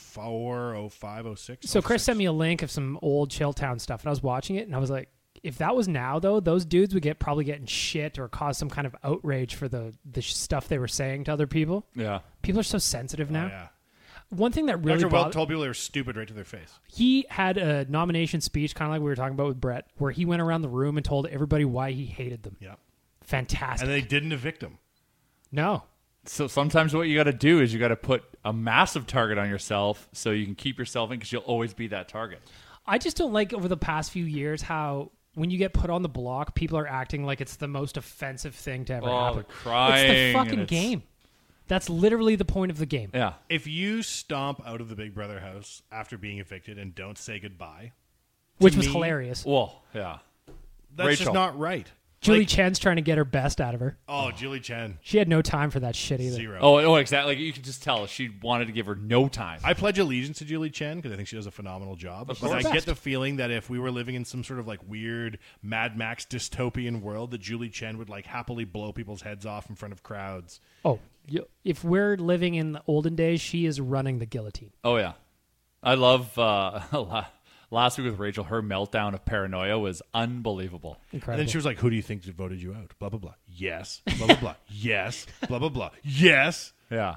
four, oh five, oh six. So Chris sent me a link of some old Chilltown stuff, and I was watching it, and I was like, if that was now though, those dudes would get probably getting shit or cause some kind of outrage for the the sh- stuff they were saying to other people. Yeah. People are so sensitive now. Oh, yeah. One thing that really Doctor Will bothered told people they were stupid right to their face. he had a nomination speech, kind of like we were talking about with Brett, where he went around the room and told everybody why he hated them. Yeah. Fantastic. And they didn't evict him. no. So sometimes what you got to do is you got to put a massive target on yourself so you can keep yourself in because you'll always be that target. I just don't like over the past few years how when you get put on the block, people are acting like it's the most offensive thing to ever Oh, happen. the crying It's the and fucking it's- game. That's literally the point of the game. Yeah. If you stomp out of the Big Brother house after being evicted and don't say goodbye, Which to was me, hilarious. Well, yeah. That's Rachel. just not right. Julie Like- Chen's trying to get her best out of her. Oh, Julie Chen. She had no time for that shit either. Zero. Oh, oh, exactly. Like, you could just tell she wanted to give her no time. I pledge allegiance to Julie Chen because I think she does a phenomenal job. Of But I course. get the feeling that if we were living in some sort of like weird Mad Max dystopian world, that Julie Chen would like happily blow people's heads off in front of crowds. Oh, you- if we're living in the olden days, she is running the guillotine. Oh, yeah. I love uh, last week with Rachel, her meltdown of paranoia was unbelievable. Incredible. And then she was like, "Who do you think voted you out?" Blah blah blah. Yes. Blah blah blah. Yes. Blah blah blah. Yes. Yeah.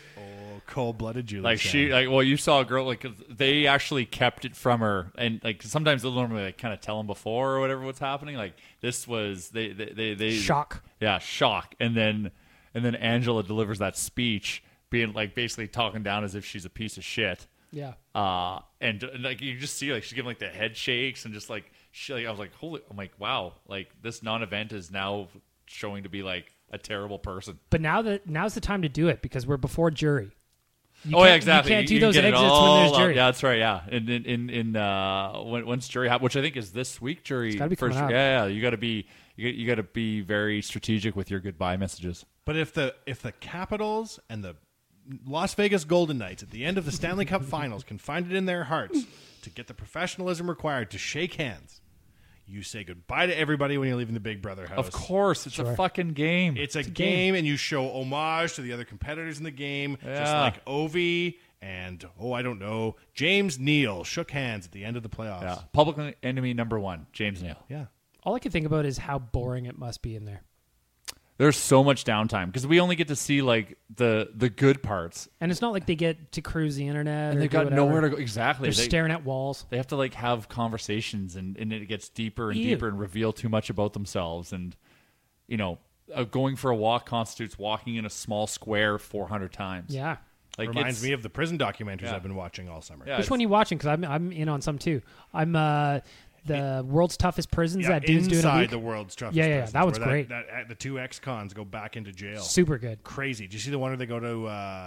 Oh, cold-blooded Julie Like Chen. she, like, well, you saw a girl, like, they actually kept it from her. And, like, sometimes they'll normally, like, kind of tell them before or whatever what's happening. Like, this was, they, they, they, they Shock. Yeah, shock. And then, and then Angela delivers that speech being, like, basically talking down as if she's a piece of shit. Yeah. Uh, and, and like you just see like she's giving like the head shakes and just like she like I was like holy I'm like wow, like this non-event is now showing to be like a terrible person. But now that now's the time to do it because we're before jury. You Oh yeah, can't- exactly. You can't do You those get it exits when all there's out. jury. Yeah, that's right. Yeah, in in in, in uh, when, once jury, ha- which I think is this week, jury. It's gotta be first, coming out. yeah, yeah, you got to be you, you got to be very strategic with your goodbye messages. But if the if the Capitals and the Las Vegas Golden Knights at the end of the Stanley Cup Finals can find it in their hearts to get the professionalism required to shake hands, you say goodbye to everybody when you're leaving the Big Brother house. Of course, it's a fucking game. It's a, a game. game, and you show homage to the other competitors in the game, just Yeah. like Ovi and, oh, I don't know, James Neal shook hands at the end of the playoffs. yeah, public enemy number one, James Neal. Yeah. All I can think about is how boring it must be in there. There's so much downtime because we only get to see like the the good parts, And it's not like they get to cruise the internet and or they've do got whatever. nowhere to go. Exactly, They're they, staring at walls. they have to like have conversations, and, and it gets deeper and Ew. deeper and reveal too much about themselves. And you know, uh, going for a walk constitutes walking in a small square four hundred times. Yeah. like Reminds it's- me of the prison documentaries Yeah. I've been watching all summer. Yeah, Which it's- one are you watching? Because I'm I'm in on some too. I'm uh the world's toughest prisons Yeah, that dude's doing a inside week. the world's toughest Yeah, yeah, yeah, prisons, that one's where great. That, that, the two ex-cons go back into jail. Super good. Crazy. Did you see the one where they go to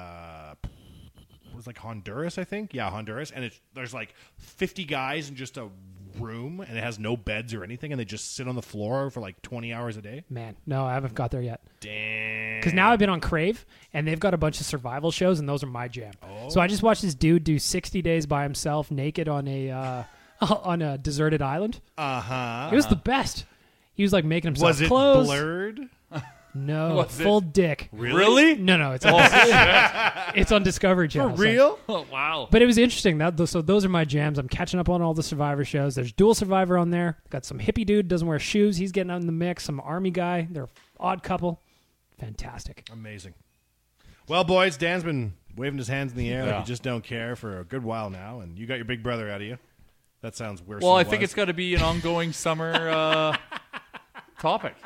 uh it was like Honduras, I think? Yeah, Honduras. And it's there's like fifty guys in just a room, and it has no beds or anything, and they just sit on the floor for like twenty hours a day. Man, no, I haven't got there yet. Damn. Because now I've been on Crave, and they've got a bunch of survival shows, and those are my jam. Oh. So I just watched this dude do sixty days by himself, naked on a uh, on a deserted island. Uh-huh. It was the best. He was like making himself Was it clothes. blurred? No, Was it? full dick. Really? No, no, it's on, it's on Discovery Channel. so- Real? Oh, wow. But it was interesting. That so those are my jams. I'm catching up on all the Survivor shows. There's Dual Survivor on there. Got some hippie dude doesn't wear shoes. He's getting out in the mix. Some army guy. They're odd couple. Fantastic. Amazing. Well, boys, Dan's been waving his hands in the air like Yeah. he just don't care for a good while now, and you got your big brother out of you. That sounds worse. Well, than I it think was. it's got to be an ongoing summer uh, topic.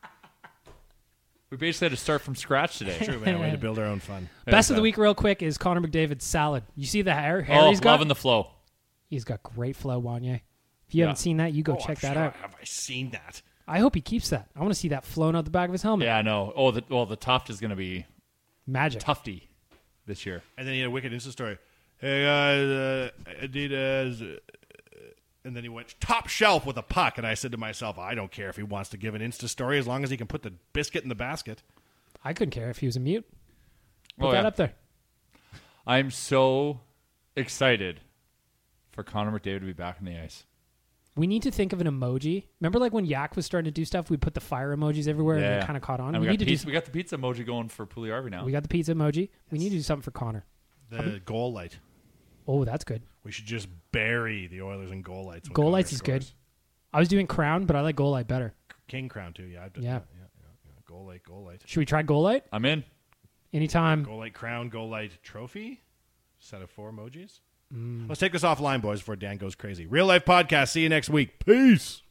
We basically had to start from scratch today. true, man. Way to build our own fun. Best of the week, real quick, is Connor McDavid's salad. You see the hair, hair Oh, he's got? loving the flow. He's got great flow, Wanye. If you Yeah. haven't seen that, you go Oh, check I'm that sure out. Have I seen that? I hope he keeps that. I want to see that flown out the back of his helmet. Yeah, I know. Oh, the, well, the Tuft is going to be Magic. tufty this year. And then he had a wicked Insta story. Hey guys, uh, Adidas. uh, And then he went top shelf with a puck, and I said to myself, I don't care if he wants to give an Insta story as long as he can put the biscuit in the basket. I couldn't care if he was a mute. Put Oh, that yeah. up there. I'm so excited for Connor McDavid to be back on the ice. We need to think of an emoji. Remember, like when Yak was starting to do stuff, we put the fire emojis everywhere, and Yeah. it kind of caught on. And We, we, need got to pizza, do. we got the pizza emoji going for Puliarvi now. We got the pizza emoji. We need to do something for Connor. The goal light. Oh, that's good. We should just bury the Oilers in goal lights. when Goal Connor lights is good. scores. I was doing crown, but I like goal light better. King crown too. Yeah, I've done Yeah. that. Yeah, yeah, yeah. Goal light, goal light, Should we try goal light? I'm in. Anytime. goal light crown, goal light trophy. Set of four emojis. Mm. Let's take this offline, boys, before Dan goes crazy. Real life podcast. See you next week. Peace.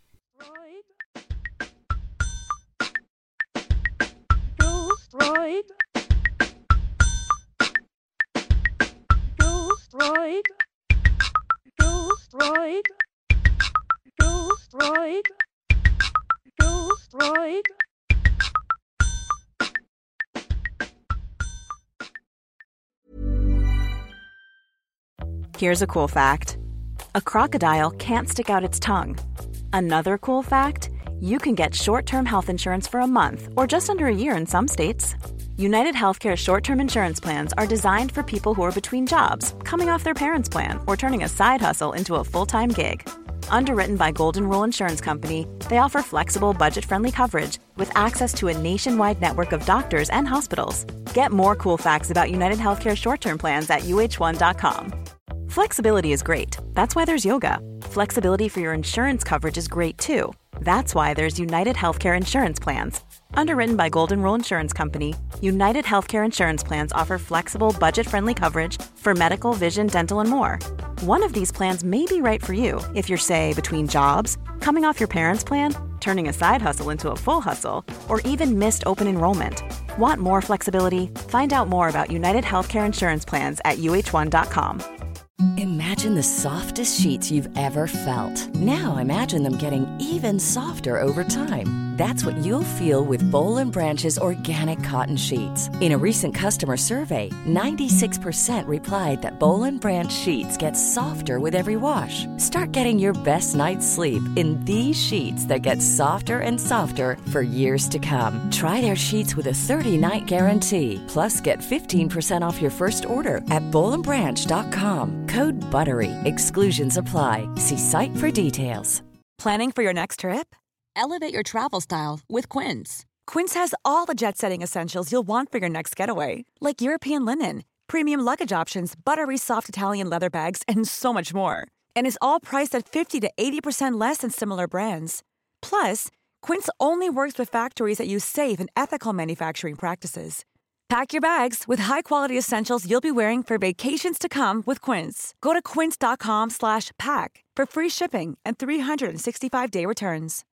Ghost Ride. Ghost Ride. Ghost Ride. Ghost Ride. Ghost Ride. Here's a cool fact. A crocodile can't stick out its tongue. Another cool fact, you can get short-term health insurance for a month or just under a year in some states. United Healthcare short-term insurance plans are designed for people who are between jobs, coming off their parents' plan, or turning a side hustle into a full-time gig. Underwritten by Golden Rule Insurance Company, they offer flexible, budget-friendly coverage with access to a nationwide network of doctors and hospitals. Get more cool facts about United Healthcare short-term plans at U H one dot com. Flexibility is great. That's why there's yoga. Flexibility for your insurance coverage is great too. That's why there's United Healthcare Insurance Plans. Underwritten by Golden Rule Insurance Company, United Healthcare Insurance Plans offer flexible, budget-friendly coverage for medical, vision, dental, and more. One of these plans may be right for you if you're, say, between jobs, coming off your parents' plan, turning a side hustle into a full hustle, or even missed open enrollment. Want more flexibility? Find out more about United Healthcare Insurance Plans at U H one dot com. Imagine the softest sheets you've ever felt. Now imagine them getting even softer over time. That's what you'll feel with Boll and Branch's organic cotton sheets. In a recent customer survey, ninety-six percent replied that Boll and Branch sheets get softer with every wash. Start getting your best night's sleep in these sheets that get softer and softer for years to come. Try their sheets with a thirty-night guarantee. Plus, get fifteen percent off your first order at boll and branch dot com. Code BUTTERY. Exclusions apply. See site for details. Planning for your next trip? Elevate your travel style with Quince. Quince has all the jet-setting essentials you'll want for your next getaway, like European linen, premium luggage options, buttery soft Italian leather bags, and so much more. And is all priced at fifty to eighty percent less than similar brands. Plus, Quince only works with factories that use safe and ethical manufacturing practices. Pack your bags with high-quality essentials you'll be wearing for vacations to come with Quince. Go to quince dot com slash pack for free shipping and three sixty-five day returns.